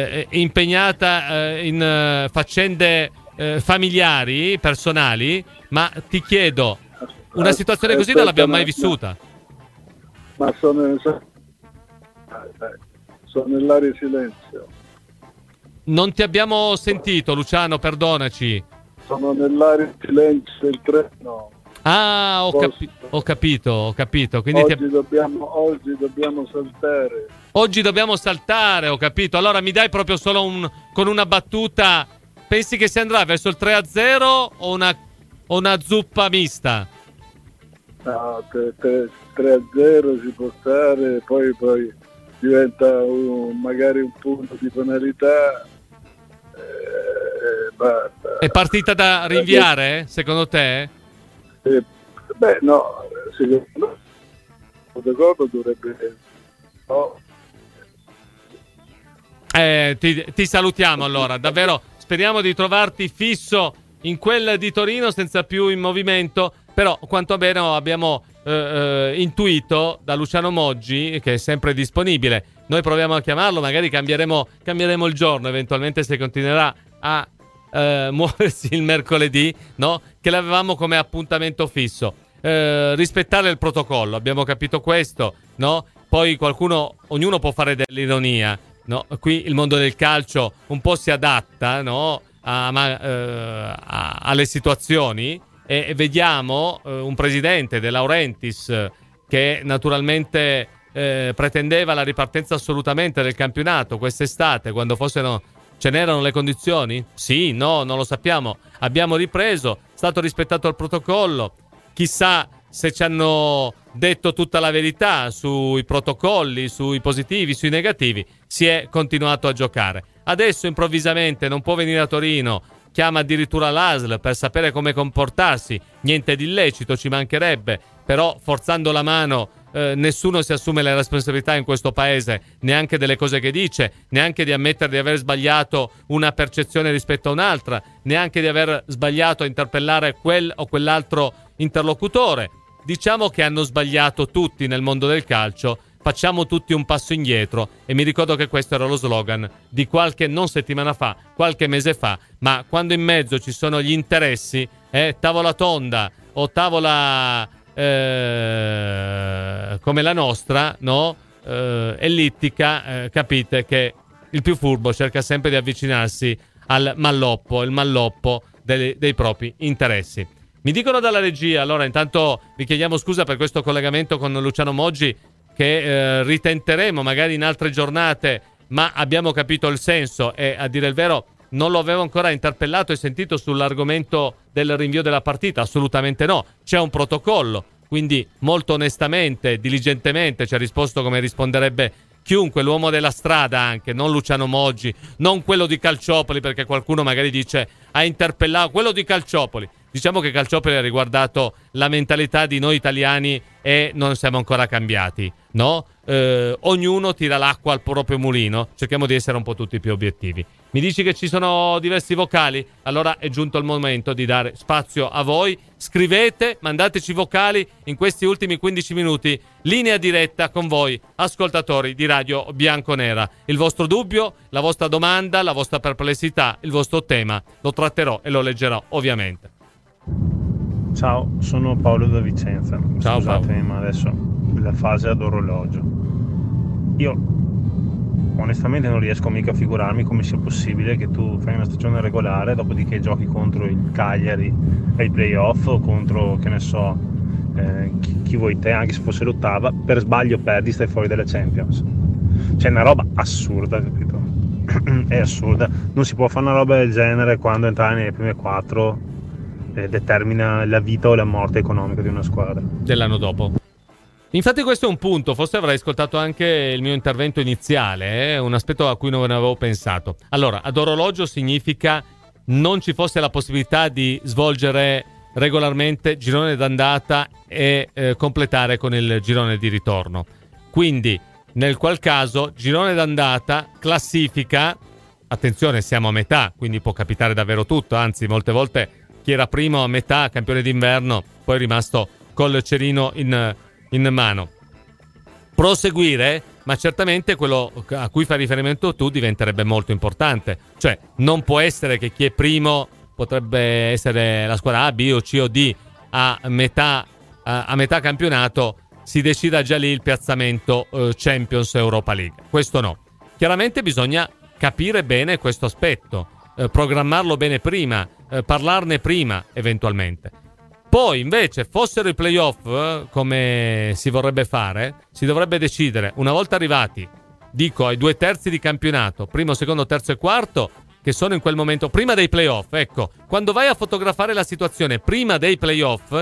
in faccende familiari, personali, ma ti chiedo, una situazione così non l'abbiamo mai vissuta. Ma sono nell'area di silenzio. Non ti abbiamo sentito, Luciano, perdonaci. Sono nell'area di silenzio del treno. Ah, ho capito. Quindi oggi dobbiamo saltare. Oggi dobbiamo saltare, ho capito. Allora mi dai proprio solo con una battuta. Pensi che si andrà verso il 3-0 o una zuppa mista? No, 3-0 si può stare, poi diventa magari un punto di penalità. Basta. È partita da rinviare, secondo te? Beh, no, secondo me il protocollo dovrebbe... No. Ti salutiamo allora, davvero speriamo di trovarti fisso in quel di Torino senza più in movimento, però quantomeno abbiamo intuito da Luciano Moggi, che è sempre disponibile. Noi proviamo a chiamarlo, magari cambieremo il giorno eventualmente, se continuerà a muoversi il mercoledì, no? Che l'avevamo come appuntamento fisso. Rispettare il protocollo, abbiamo capito questo, no? Poi ognuno può fare dell'ironia, no? Qui il mondo del calcio un po' si adatta, no? Alle situazioni, e vediamo un presidente De Laurentiis che naturalmente pretendeva la ripartenza assolutamente del campionato quest'estate, quando ce n'erano le condizioni? Sì, no, non lo sappiamo. Abbiamo ripreso, è stato rispettato il protocollo. Chissà se ci hanno detto tutta la verità sui protocolli, sui positivi, sui negativi. Si è continuato a giocare. Adesso improvvisamente non può venire a Torino, chiama addirittura l'ASL per sapere come comportarsi. Niente di illecito, ci mancherebbe, però forzando la mano nessuno si assume le responsabilità in questo paese, neanche delle cose che dice, neanche di ammettere di aver sbagliato una percezione rispetto a un'altra, neanche di aver sbagliato a interpellare quel o quell'altro interlocutore. Diciamo che hanno sbagliato tutti nel mondo del calcio, facciamo tutti un passo indietro, e mi ricordo che questo era lo slogan di non settimana fa, qualche mese fa, ma quando in mezzo ci sono gli interessi, tavola tonda o tavola come la nostra, no? Ellittica, capite che il più furbo cerca sempre di avvicinarsi al malloppo, il malloppo dei propri interessi. Mi dicono dalla regia, allora intanto vi chiediamo scusa per questo collegamento con Luciano Moggi, che ritenteremo magari in altre giornate, ma abbiamo capito il senso, e a dire il vero non lo avevo ancora interpellato e sentito sull'argomento del rinvio della partita, assolutamente no, c'è un protocollo, quindi molto onestamente, diligentemente ci ha risposto come risponderebbe chiunque, l'uomo della strada anche, non Luciano Moggi, non quello di Calciopoli, perché qualcuno magari dice ha interpellato quello di Calciopoli. Diciamo che Calciopoli ha riguardato la mentalità di noi italiani e non siamo ancora cambiati, no? Ognuno tira l'acqua al proprio mulino, cerchiamo di essere un po' tutti più obiettivi. Mi dici che ci sono diversi vocali? Allora è giunto il momento di dare spazio a voi. Scrivete, mandateci vocali in questi ultimi 15 minuti, linea diretta con voi, ascoltatori di Radio Bianconera. Il vostro dubbio, la vostra domanda, la vostra perplessità, il vostro tema, lo tratterò e lo leggerò ovviamente. Ciao, sono Paolo da Vicenza. Ciao, scusatemi, Paolo. ma adesso la fase ad orologio. Io onestamente non riesco mica a figurarmi come sia possibile che tu fai una stagione regolare, dopodiché giochi contro il Cagliari ai playoff o contro, che ne so, chi vuoi te, anche se fosse l'ottava, per sbaglio perdi, stai fuori dalle Champions. C'è una roba assurda, capito? È assurda. Non si può fare una roba del genere quando entrare nelle prime 4 determina la vita o la morte economica di una squadra dell'anno dopo. Infatti questo è un punto, forse avrai ascoltato anche il mio intervento iniziale, un aspetto a cui non avevo pensato. Allora, ad orologio significa non ci fosse la possibilità di svolgere regolarmente girone d'andata e completare con il girone di ritorno. Quindi, nel qual caso, girone d'andata, classifica, attenzione, siamo a metà, quindi può capitare davvero tutto, anzi molte volte chi era primo a metà, campione d'inverno, poi è rimasto col cerino in mano. Proseguire, ma certamente quello a cui fai riferimento tu diventerebbe molto importante. Cioè, non può essere che chi è primo, potrebbe essere la squadra A, B o C o D, a metà campionato, si decida già lì il piazzamento Champions Europa League. Questo no. Chiaramente bisogna capire bene questo aspetto, programmarlo bene prima, parlarne prima eventualmente. Poi invece fossero i playoff, come si vorrebbe fare, si dovrebbe decidere una volta arrivati, dico ai 2/3 di campionato, primo, secondo, terzo e quarto, che sono in quel momento prima dei playoff. Ecco, quando vai a fotografare la situazione prima dei playoff,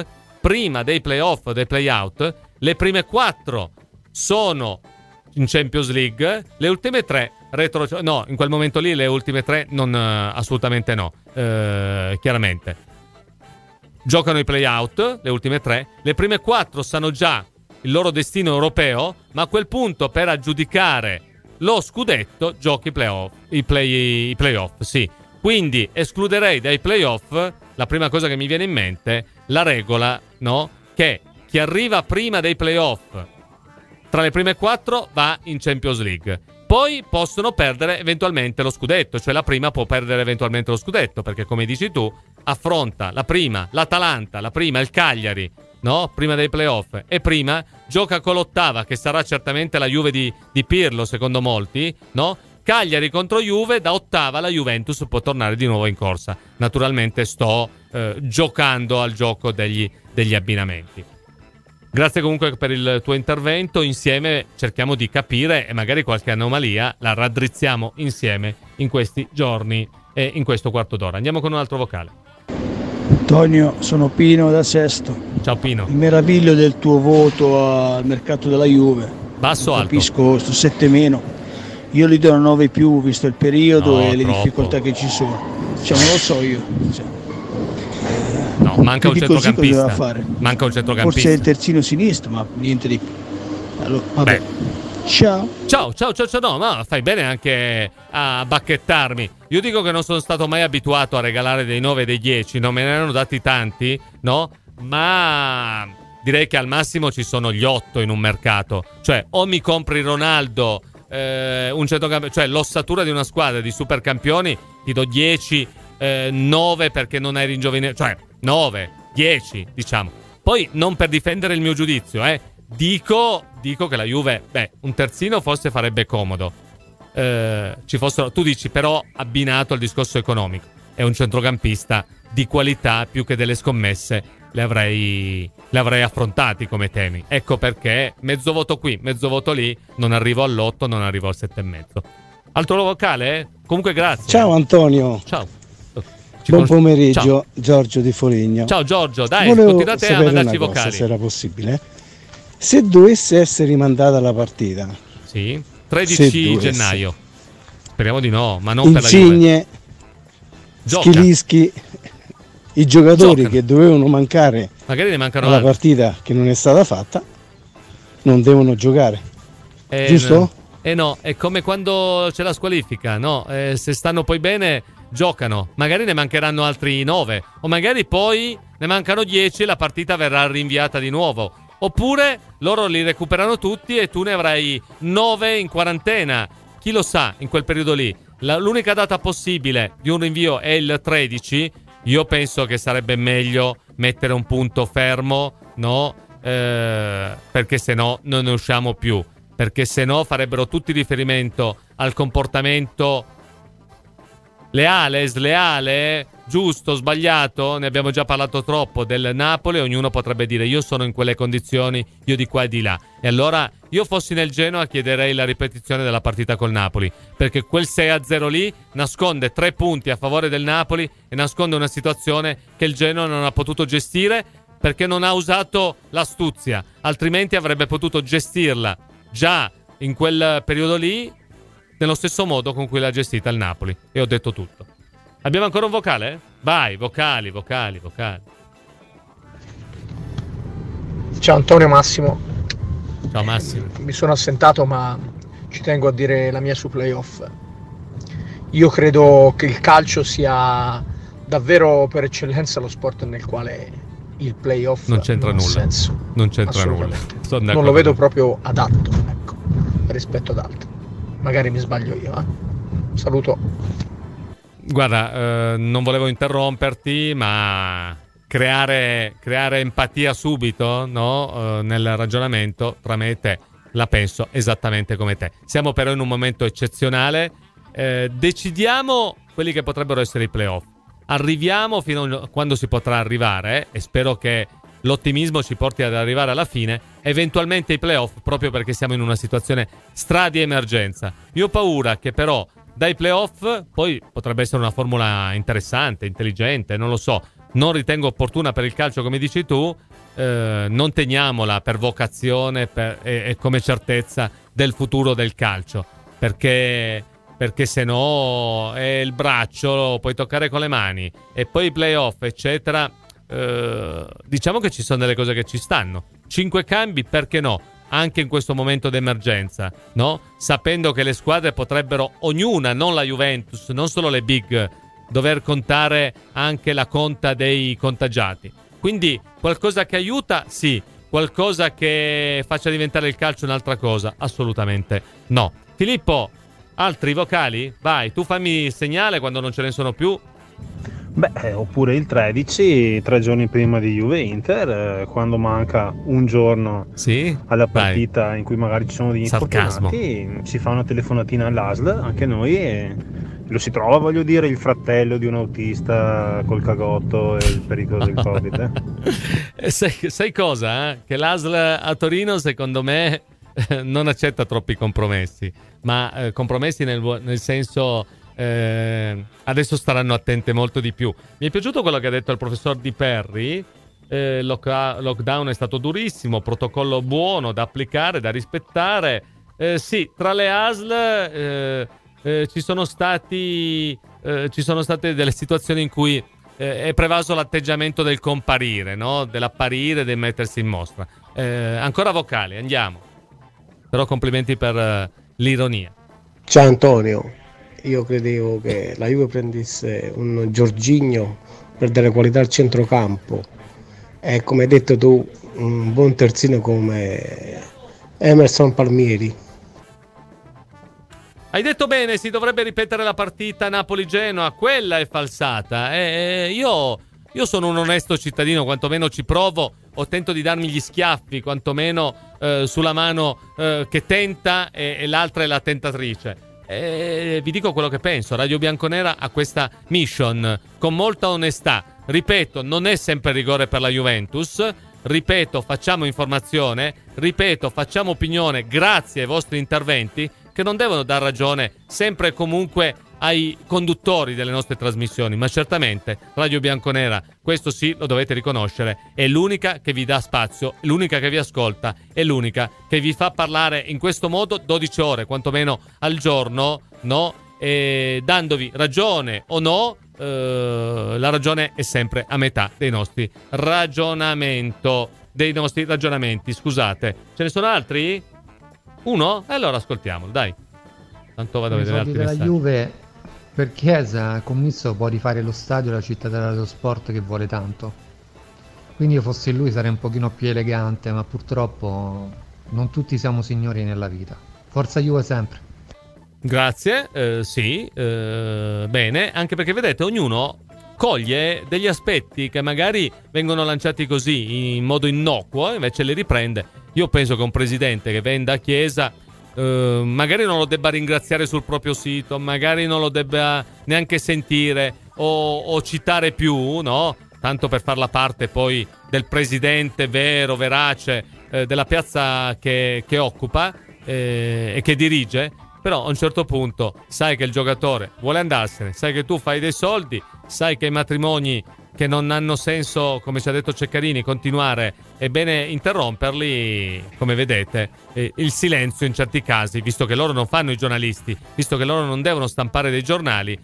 dei playout, le prime 4 sono in Champions League, le ultime 3 no, in quel momento lì le ultime 3 non, assolutamente no, chiaramente giocano i playout, le ultime 3, le prime 4 sanno già il loro destino europeo, ma a quel punto per aggiudicare lo scudetto giochi i playoff, sì. Quindi escluderei dai playoff, la prima cosa che mi viene in mente, la regola, no? Che chi arriva prima dei playoff tra le prime 4 va in Champions League. poi possono perdere eventualmente lo scudetto, cioè la prima può perdere eventualmente lo scudetto, perché come dici tu affronta la prima l'Atalanta, la prima il Cagliari, no? Prima dei playoff, e prima gioca con l'ottava, che sarà certamente la Juve di Pirlo secondo molti, no? Cagliari contro Juve, da ottava la Juventus può tornare di nuovo in corsa. Naturalmente sto giocando al gioco degli abbinamenti. Grazie comunque per il tuo intervento. Insieme cerchiamo di capire e magari qualche anomalia la raddrizziamo insieme in questi giorni e in questo quarto d'ora. Andiamo con un altro vocale. Antonio, sono Pino da Sesto. Ciao Pino. Mi meraviglio del tuo voto al mercato della Juve. Basso o alto? Capisco sto 7-. Io gli do 9+, visto il periodo e le troppo. difficoltà che ci sono. Cioè, non lo so io. No, manca un centrocampista. Fare. Manca un centrocampista. Forse è il terzino sinistro, ma niente di più. Allora, vabbè. Ciao. No, ma fai bene anche a bacchettarmi. Io dico che non sono stato mai abituato a regalare dei 9 e dei 10, non me ne hanno dati tanti, no? Ma direi che al massimo ci sono gli 8 in un mercato. Cioè, o mi compri Ronaldo, un centrocampista, cioè l'ossatura di una squadra di supercampioni, ti do 10, 9 perché non hai ringiovanito, cioè 9, 10 diciamo. Poi non per difendere il mio giudizio, dico che la Juve, un terzino forse farebbe comodo, ci fossero, tu dici però abbinato al discorso economico, è un centrocampista di qualità, più che delle scommesse le avrei affrontati come temi. Ecco perché mezzo voto qui, mezzo voto lì, non arrivo all'8, non arrivo al 7,5. Altro vocale? Comunque grazie. Ciao Antonio. Ciao. Buon pomeriggio. Ciao. Giorgio di Foligno. Ciao Giorgio, dai, volevo continua te a sapere mandarci una cosa, vocali. se era possibile. Se dovesse essere rimandata la partita, sì, 13 gennaio. Speriamo di no, ma non Insigne, per la Juve. Schilischi, i giocatori che dovevano mancare magari ne mancano alla altri. Partita che non è stata fatta non devono giocare, giusto? No, è come quando c'è la squalifica, no? Se stanno poi bene giocano, magari ne mancheranno altri 9, o magari poi ne mancano 10 e la partita verrà rinviata di nuovo, oppure loro li recuperano tutti e tu ne avrai 9 in quarantena. Chi lo sa in quel periodo lì? L'unica data possibile di un rinvio è il 13. Io penso che sarebbe meglio mettere un punto fermo, no? Perché se no non ne usciamo più. Perché se no farebbero tutti riferimento al comportamento leale, sleale, giusto, sbagliato. Ne abbiamo già parlato troppo del Napoli. Ognuno potrebbe dire io sono in quelle condizioni, io di qua e di là. E allora io fossi nel Genoa chiederei la ripetizione della partita col Napoli, perché quel 6-0 lì nasconde 3 punti a favore del Napoli e nasconde una situazione che il Genoa non ha potuto gestire perché non ha usato l'astuzia, altrimenti avrebbe potuto gestirla già in quel periodo lì nello stesso modo con cui l'ha gestita il Napoli. E ho detto tutto. Abbiamo ancora un vocale? Vai, vocali. Ciao Antonio, Massimo. Ciao Massimo. Mi sono assentato, ma ci tengo a dire la mia su playoff. Io credo che il calcio sia davvero per eccellenza lo sport nel quale il playoff non c'entra nulla. Senso. Non c'entra nulla. Non lo vedo proprio adatto, ecco, rispetto ad altri. Magari mi sbaglio io. Saluto. Guarda, non volevo interromperti, ma creare empatia subito, no? Nel ragionamento tra me e te, la penso esattamente come te. Siamo però in un momento eccezionale. Decidiamo quelli che potrebbero essere i playoff. Arriviamo fino a quando si potrà arrivare, e spero che l'ottimismo ci porti ad arrivare alla fine, eventualmente i playoff, proprio perché siamo in una situazione di emergenza. Io ho paura che però dai playoff poi potrebbe essere una formula interessante, intelligente, non lo so, non ritengo opportuna per il calcio come dici tu, non teniamola per vocazione e come certezza del futuro del calcio, perché se no è il braccio, lo puoi toccare con le mani, e poi i playoff eccetera. Diciamo che ci sono delle cose che ci stanno. 5 cambi, perché no? Anche in questo momento d'emergenza, no? Sapendo che le squadre potrebbero ognuna, non la Juventus, non solo le big, dover contare anche la conta dei contagiati. Quindi qualcosa che aiuta, sì. Qualcosa che faccia diventare il calcio un'altra cosa, assolutamente no. Filippo, Altri vocali? Vai, tu fammi il segnale quando non ce ne sono più. Oppure il 13, 3 giorni prima di Juve-Inter, quando manca un giorno alla partita in cui magari ci sono degli infortunati, si fa una telefonatina all'ASL, anche noi, e lo si trova, voglio dire, il fratello di un autista col cagotto e il pericolo del Covid. Sai cosa? Che l'ASL a Torino, secondo me, non accetta troppi compromessi, ma compromessi nel senso... adesso staranno attente molto di più. Mi è piaciuto quello che ha detto il professor Di Perri. Lockdown è stato durissimo, protocollo buono da applicare, da rispettare. Sì, tra le ASL ci sono state delle situazioni in cui è prevaso l'atteggiamento del comparire, no? Dell'apparire, del mettersi in mostra. Ancora vocali, andiamo. Però complimenti per l'ironia. Ciao Antonio. Io credevo che la Juve prendesse un Jorginho per dare qualità al centrocampo e, come hai detto tu, un buon terzino come Emerson Palmieri. Hai detto bene, si dovrebbe ripetere la partita Napoli-Genoa, quella è falsata. Io sono un onesto cittadino, quantomeno ci provo, o tento di darmi gli schiaffi, quantomeno sulla mano che tenta e l'altra è la tentatrice. Vi dico quello che penso. Radio Bianconera ha questa mission con molta onestà. Ripeto, non è sempre rigore per la Juventus. Ripeto, facciamo informazione. Ripeto, facciamo opinione grazie ai vostri interventi, che non devono dar ragione sempre e comunque ai conduttori delle nostre trasmissioni, ma certamente Radio Bianconera, questo sì, lo dovete riconoscere, è l'unica che vi dà spazio, l'unica che vi ascolta, è l'unica che vi fa parlare in questo modo 12 ore, quantomeno al giorno, no? E dandovi ragione o no, la ragione è sempre a metà dei nostri ragionamenti, scusate. Ce ne sono altri? Uno? Allora ascoltiamolo, dai. Tanto vado a vedere altri della messaggi. Juve, per Chiesa, Commisso può rifare lo stadio e la cittadella dello sport che vuole tanto. Quindi io fossi lui sarei un pochino più elegante, ma purtroppo non tutti siamo signori nella vita. Forza Juve sempre. Grazie, sì, bene, anche perché vedete, ognuno coglie degli aspetti che magari vengono lanciati così in modo innocuo e invece li riprende. Io penso che un presidente che venda a Chiesa magari non lo debba ringraziare sul proprio sito, magari non lo debba neanche sentire o citare più, no? Tanto per far la parte poi del presidente vero, verace della piazza che occupa e che dirige. Però a un certo punto sai che il giocatore vuole andarsene, sai che tu fai dei soldi, sai che i matrimoni che non hanno senso, come ci ha detto Ceccarini, continuare, è bene interromperli. Come vedete, il silenzio in certi casi, visto che loro non fanno i giornalisti, visto che loro non devono stampare dei giornali,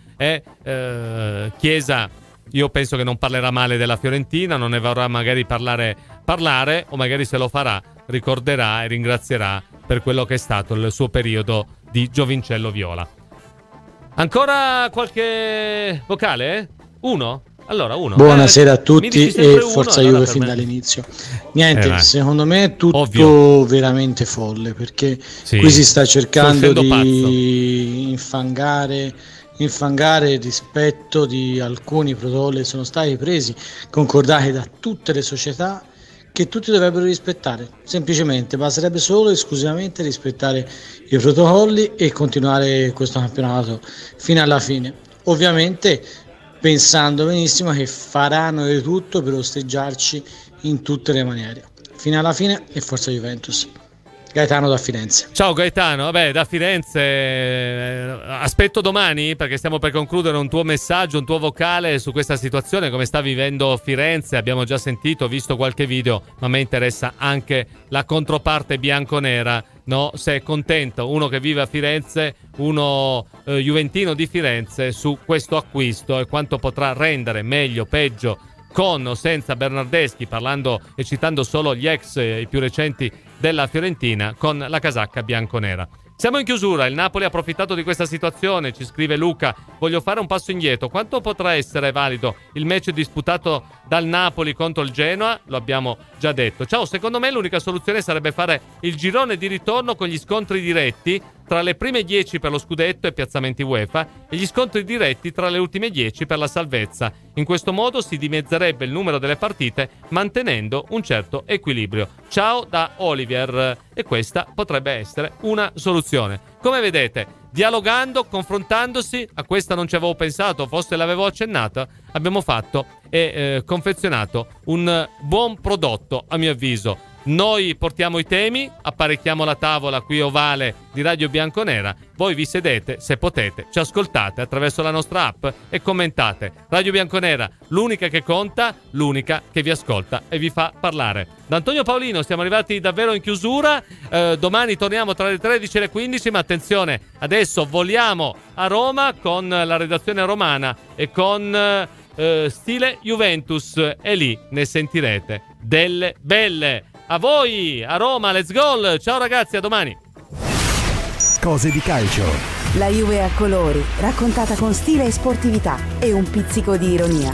Chiesa, io penso che non parlerà male della Fiorentina, non ne vorrà magari parlare, o magari se lo farà ricorderà e ringrazierà per quello che è stato il suo periodo di Giovincello Viola. Ancora qualche vocale? Uno? Allora, uno. Buonasera a tutti e forza Juve fin dall'inizio. Niente, secondo me è tutto veramente folle, perché qui si sta cercando di infangare il rispetto di alcuni protocolli che sono stati presi, concordati da tutte le società, che tutti dovrebbero rispettare. Semplicemente basterebbe solo e esclusivamente rispettare i protocolli e continuare questo campionato fino alla fine, ovviamente pensando benissimo che faranno di tutto per osteggiarci in tutte le maniere fino alla fine. E forza Juventus. Gaetano da Firenze. Ciao Gaetano, vabbè, da Firenze aspetto domani, perché stiamo per concludere, un tuo messaggio, un tuo vocale su questa situazione, come sta vivendo Firenze. Abbiamo già sentito, visto qualche video, ma a me interessa anche la controparte bianconera, no? Se è contento uno che vive a Firenze, uno juventino di Firenze, su questo acquisto e quanto potrà rendere, meglio, peggio, con o senza Bernardeschi, parlando e citando solo gli ex, i più recenti della Fiorentina, con la casacca bianconera. Siamo in chiusura, il Napoli ha approfittato di questa situazione, ci scrive Luca. Voglio fare un passo indietro, quanto potrà essere valido il match disputato dal Napoli contro il Genoa? Lo abbiamo già detto. Ciao, secondo me l'unica soluzione sarebbe fare il girone di ritorno con gli scontri diretti, tra le prime 10 per lo scudetto e piazzamenti UEFA e gli scontri diretti tra le ultime 10 per la salvezza. In questo modo si dimezzerebbe il numero delle partite mantenendo un certo equilibrio. Ciao da Olivier. E questa potrebbe essere una soluzione. Come vedete, dialogando, confrontandosi, a questa non ci avevo pensato, forse l'avevo accennata, abbiamo fatto e confezionato un buon prodotto, a mio avviso. Noi portiamo i temi, apparecchiamo la tavola qui ovale di Radio Bianconera, voi vi sedete, se potete, ci ascoltate attraverso la nostra app e commentate. Radio Bianconera, l'unica che conta, l'unica che vi ascolta e vi fa parlare. Da Antonio Paolino siamo arrivati davvero in chiusura, domani torniamo tra le 13 e le 15, ma attenzione, adesso voliamo a Roma con la redazione romana e con stile Juventus e lì ne sentirete delle belle. A voi, a Roma, let's go! Ciao ragazzi, a domani! Cose di calcio. La Juve a colori, raccontata con stile e sportività e un pizzico di ironia.